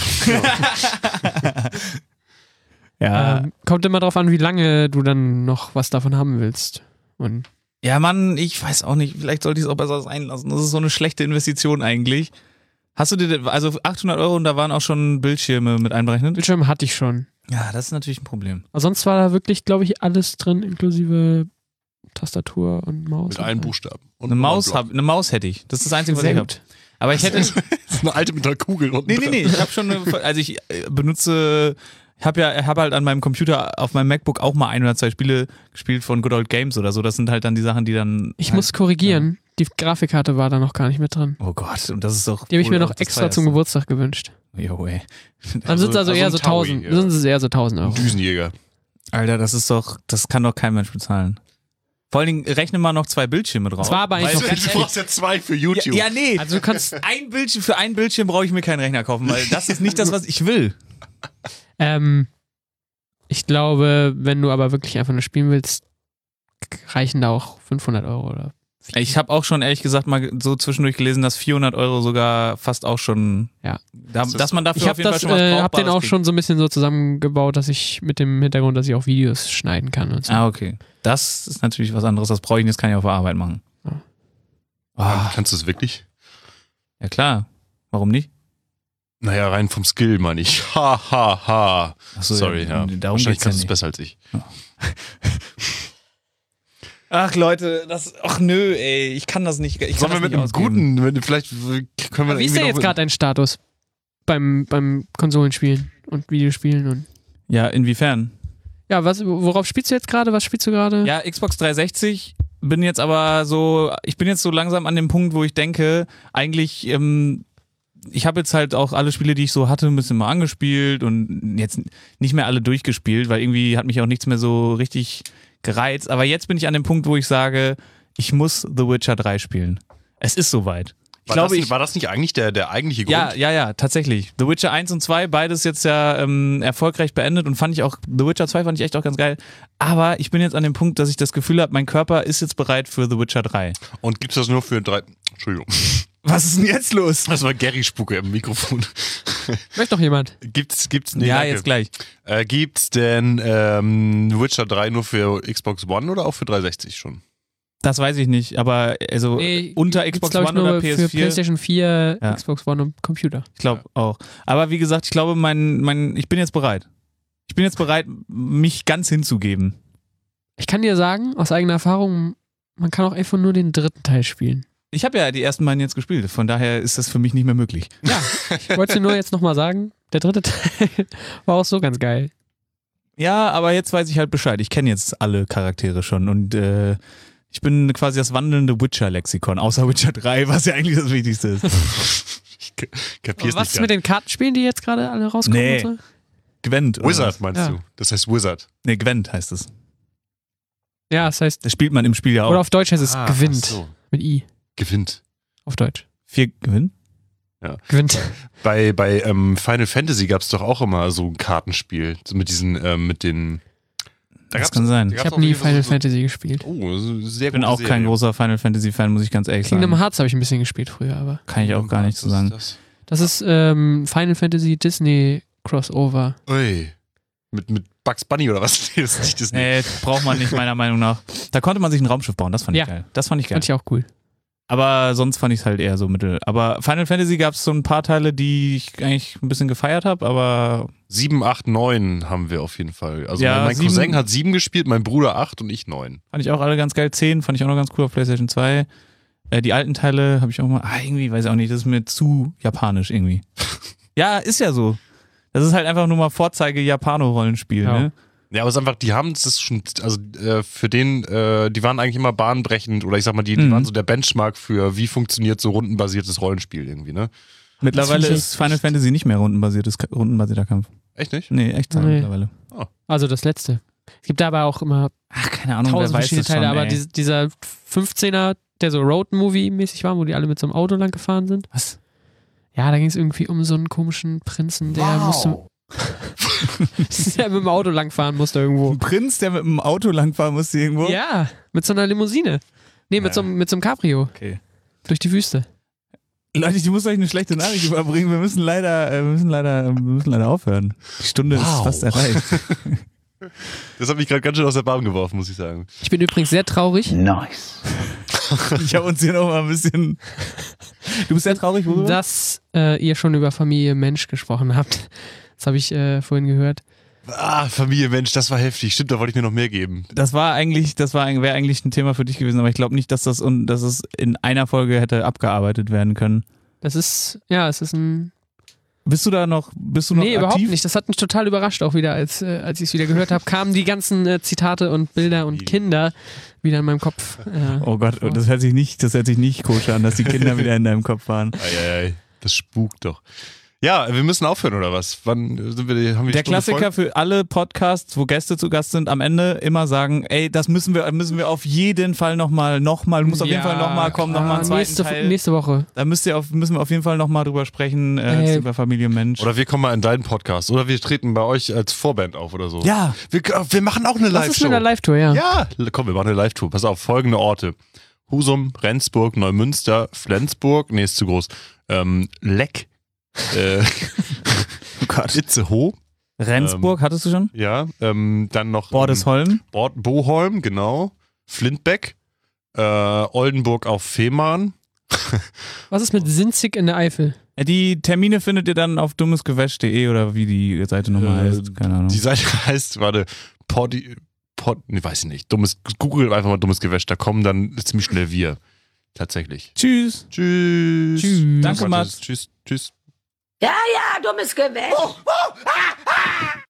Kommt immer drauf an, wie lange du dann noch was davon haben willst. Und Ja, Mann, ich weiß auch nicht. Vielleicht sollte ich es auch besser sein lassen. Das ist so eine schlechte Investition eigentlich. Hast du dir, also 800 Euro und da waren auch schon Bildschirme mit einberechnet? Bildschirm hatte ich schon. Ja, das ist natürlich ein Problem. Aber sonst war da wirklich, glaube ich, alles drin, inklusive Tastatur und Maus. Mit allen Buchstaben. Und Eine Maus, Block. eine Maus hätte ich. Das ist das Einzige, was Sehr ich habe. gut. Aber ich hätte. So eine alte mit einer Kugel unten Nee. drin. Ich habe schon also ich benutze. Ich habe halt an meinem Computer auf meinem MacBook auch mal 1 oder 2 Spiele gespielt von Good Old Games oder so. Das sind halt dann die Sachen, die dann. Ich halt, muss korrigieren. Die Grafikkarte war da noch gar nicht mit drin. Oh Gott, und das ist doch. Die habe ich mir wohl noch auch das extra zum teuerste. Geburtstag gewünscht. Jo, ey. Dann sind es also eher so ein Taui, 1000. ja. Sind es eher so 1000 Euro. Düsenjäger. Alter, das kann doch kein Mensch bezahlen. Vor allen Dingen rechne mal noch 2 Bildschirme drauf. Das war aber eigentlich Weil- noch ganz Du brauchst ja 2 für YouTube. Ja, nee. Also du kannst, Für ein Bildschirm brauche ich mir keinen Rechner kaufen, weil das ist nicht das, was ich will. ich glaube, wenn du aber wirklich einfach nur spielen willst, reichen da auch 500 Euro oder. Ich habe auch schon ehrlich gesagt mal so zwischendurch gelesen, dass 400 Euro sogar fast auch schon, Ja. dass man dafür Ich auf jeden Fall schon was habe Brauchbares den auch kriegt. schon so ein bisschen so zusammengebaut, dass ich mit dem Hintergrund, dass ich auch Videos schneiden kann und so. Ah, okay. Das ist natürlich was anderes, das brauche ich nicht, das kann ich auf der Arbeit machen. Ja. Ah, Kannst du es wirklich? ja klar, warum nicht? Naja, rein vom Skill meine ich. Ha, ha, ha. Achso, Sorry, ja. Darum Wahrscheinlich geht's ja kannst du es nicht. besser als ich. Ach Leute, ach nö, ey, ich kann das nicht. Ich kann Sollen wir das mit nicht einem ausgeben. guten, vielleicht können wir Wie ist denn jetzt gerade dein Status beim Konsolenspielen und Videospielen? Und Ja, inwiefern? ja, worauf spielst du jetzt gerade? Was spielst du gerade? Ja, Xbox 360 bin jetzt aber so, ich bin jetzt so langsam an dem Punkt, wo ich denke, eigentlich, ich habe jetzt halt auch alle Spiele, die ich so hatte, ein bisschen mal angespielt und jetzt nicht mehr alle durchgespielt, weil irgendwie hat mich auch nichts mehr so richtig gereizt. Aber jetzt bin ich an dem Punkt, wo ich sage, ich muss The Witcher 3 spielen. Es ist soweit. War das nicht eigentlich der eigentliche Grund? Ja, tatsächlich. The Witcher 1 und 2, beides jetzt ja erfolgreich beendet und fand ich auch, The Witcher 2 fand ich echt auch ganz geil. Aber ich bin jetzt an dem Punkt, dass ich das Gefühl habe, mein Körper ist jetzt bereit für The Witcher 3. Und gibt's das nur für 3... Entschuldigung. Was ist denn jetzt los? Das war Gary-Spucke im Mikrofon. Möchte doch jemand? Gibt's nee, Ja, danke. jetzt gleich. Gibt's denn Witcher 3 nur für Xbox One oder auch für 360 schon? Das weiß ich nicht, aber also Nee, unter gibt's, Xbox glaub ich, One oder nur PS4, für PlayStation 4, Ja. Xbox One und Computer. ich glaube auch. Aber wie gesagt, ich glaube, ich bin jetzt bereit. Ich bin jetzt bereit, mich ganz hinzugeben. Ich kann dir sagen, aus eigener Erfahrung, man kann auch einfach nur den dritten Teil spielen. Ich habe ja die ersten beiden jetzt gespielt, von daher ist das für mich nicht mehr möglich. Ja, ich wollte dir nur jetzt nochmal sagen, der dritte Teil war auch so ganz geil. Ja, aber jetzt weiß ich halt Bescheid. Ich kenne jetzt alle Charaktere schon und ich bin quasi das wandelnde Witcher-Lexikon, außer Witcher 3, was ja eigentlich das Wichtigste ist. Ich kapier's Was nicht ist mit den Kartenspielen, die jetzt gerade alle rauskommen? Nee. Und so? Gwent. oder Wizard was? meinst Ja. du? Das heißt Wizard. Nee, Gwent heißt es. Ja, das heißt, Das spielt man im Spiel ja auch. oder auf Deutsch heißt es gewinnt. ach so. Mit I. Gewinnt. Auf Deutsch. 4 Gewinn? Gewinnt. Bei Final Fantasy gab's doch auch immer so ein Kartenspiel. So mit diesen, mit den... Das kann sein. Ich habe nie Final Fantasy gespielt. Oh, sehr Ich bin auch kein großer Final Fantasy-Fan, muss ich ganz ehrlich Kingdom sagen. Hearts habe ich ein bisschen gespielt früher, aber Kann ich auch gar nicht zu sagen. das ist Final Fantasy Disney Crossover. Ui. Mit Bugs Bunny oder was? Nee, das ist nicht Disney. Nee, braucht man nicht, meiner Meinung nach. Da konnte man sich ein Raumschiff bauen, das fand ich Ja. geil. Das fand ich geil. Fand ich auch cool. Aber sonst fand ich es halt eher so mittel. Aber Final Fantasy gab es so ein paar Teile, die ich eigentlich ein bisschen gefeiert habe, aber 7, 8, 9 haben wir auf jeden Fall. Also Ja, mein 7 Cousin hat 7 gespielt, mein Bruder 8 und ich 9. fand ich auch alle ganz geil. 10 fand ich auch noch ganz cool auf PlayStation 2. Die alten Teile habe ich auch mal, irgendwie, weiß ich auch nicht, das ist mir zu japanisch irgendwie. Ja, ist ja so. Das ist halt einfach nur mal Vorzeige-Japano-Rollenspiel, Ja. ne? Ja, aber es ist einfach, die haben das schon, also für den, die waren eigentlich immer bahnbrechend oder ich sag mal, die waren so der Benchmark für wie funktioniert so rundenbasiertes Rollenspiel irgendwie, ne? Mittlerweile Das ist Final Fantasy nicht mehr rundenbasierter Kampf. Echt nicht? Nee, echt Nee. mittlerweile. Also das letzte. Es gibt dabei auch immer Ach, keine Ahnung, wer 1000 weiß verschiedene das schon, Teile, aber ey. dieser 15er, der so Road-Movie-mäßig war, wo die alle mit so einem Auto lang gefahren sind. Was? Ja, da ging es irgendwie um so einen komischen Prinzen, der musste der mit dem Auto langfahren musste irgendwo. Ein Prinz, der mit dem Auto langfahren musste irgendwo? Ja, mit so einer Limousine. Nee, mit so einem Cabrio Okay. durch die Wüste. Leute, ich muss euch eine schlechte Nachricht überbringen. Wir müssen leider aufhören. Die Stunde ist fast erreicht. Das hat mich gerade ganz schön aus der Bahn geworfen, muss ich sagen. Ich bin übrigens sehr traurig, Ich habe uns hier noch mal ein bisschen. Du bist sehr traurig, worüber? dass ihr schon über Familie Mensch gesprochen habt. Das habe ich vorhin gehört. Ah, Familie, Mensch, das war heftig. Stimmt, da wollte ich mir noch mehr geben. wäre eigentlich ein Thema für dich gewesen, aber ich glaube nicht, dass es in einer Folge hätte abgearbeitet werden können. Das ist, ja, es ist ein... Bist du noch Nee, überhaupt aktiv? nicht. Das hat mich total überrascht auch wieder, als ich es wieder gehört habe, kamen die ganzen Zitate und Bilder und Kinder, wieder in meinem Kopf. Oh Gott, das hört sich nicht koscher an, dass die Kinder wieder in deinem Kopf waren. Eieiei, das spukt doch. Ja, wir müssen aufhören, oder was? Wann haben wir die Der Stunde Klassiker voll? für alle Podcasts, wo Gäste zu Gast sind, am Ende immer sagen, ey, das müssen wir auf jeden Fall nochmal, du musst auf jeden Fall nochmal kommen, nochmal einen zweiten Teil. Nächste Woche. Da müssen wir auf jeden Fall nochmal drüber sprechen, über Familie Mensch. Oder wir kommen mal in deinen Podcast. Oder wir treten bei euch als Vorband auf oder so. Ja. Wir machen auch eine Was ist Live-Show. mit der Live-Tour, ja? Ja, komm, wir machen eine Live-Tour. Pass auf, folgende Orte. Husum, Rendsburg, Neumünster, Flensburg, nee, ist zu groß. Leck. Oh Gott. Itzehoe. Rendsburg, hattest du schon? Ja, dann noch Bordesholm. Boholm, genau. Flintbeck. Oldenburg auf Fehmarn. Was ist mit Sinzig in der Eifel? Die Termine findet ihr dann auf dummesgewäsch.de oder wie die Seite nochmal heißt. Keine Ahnung. Die Seite heißt, weiß ich nicht. Google einfach mal dummes Gewäsch, da kommen dann ziemlich schnell wir. Tatsächlich. Tschüss. Tschüss. Danke, Mats. Tschüss. Ja, dummes Gewäsch.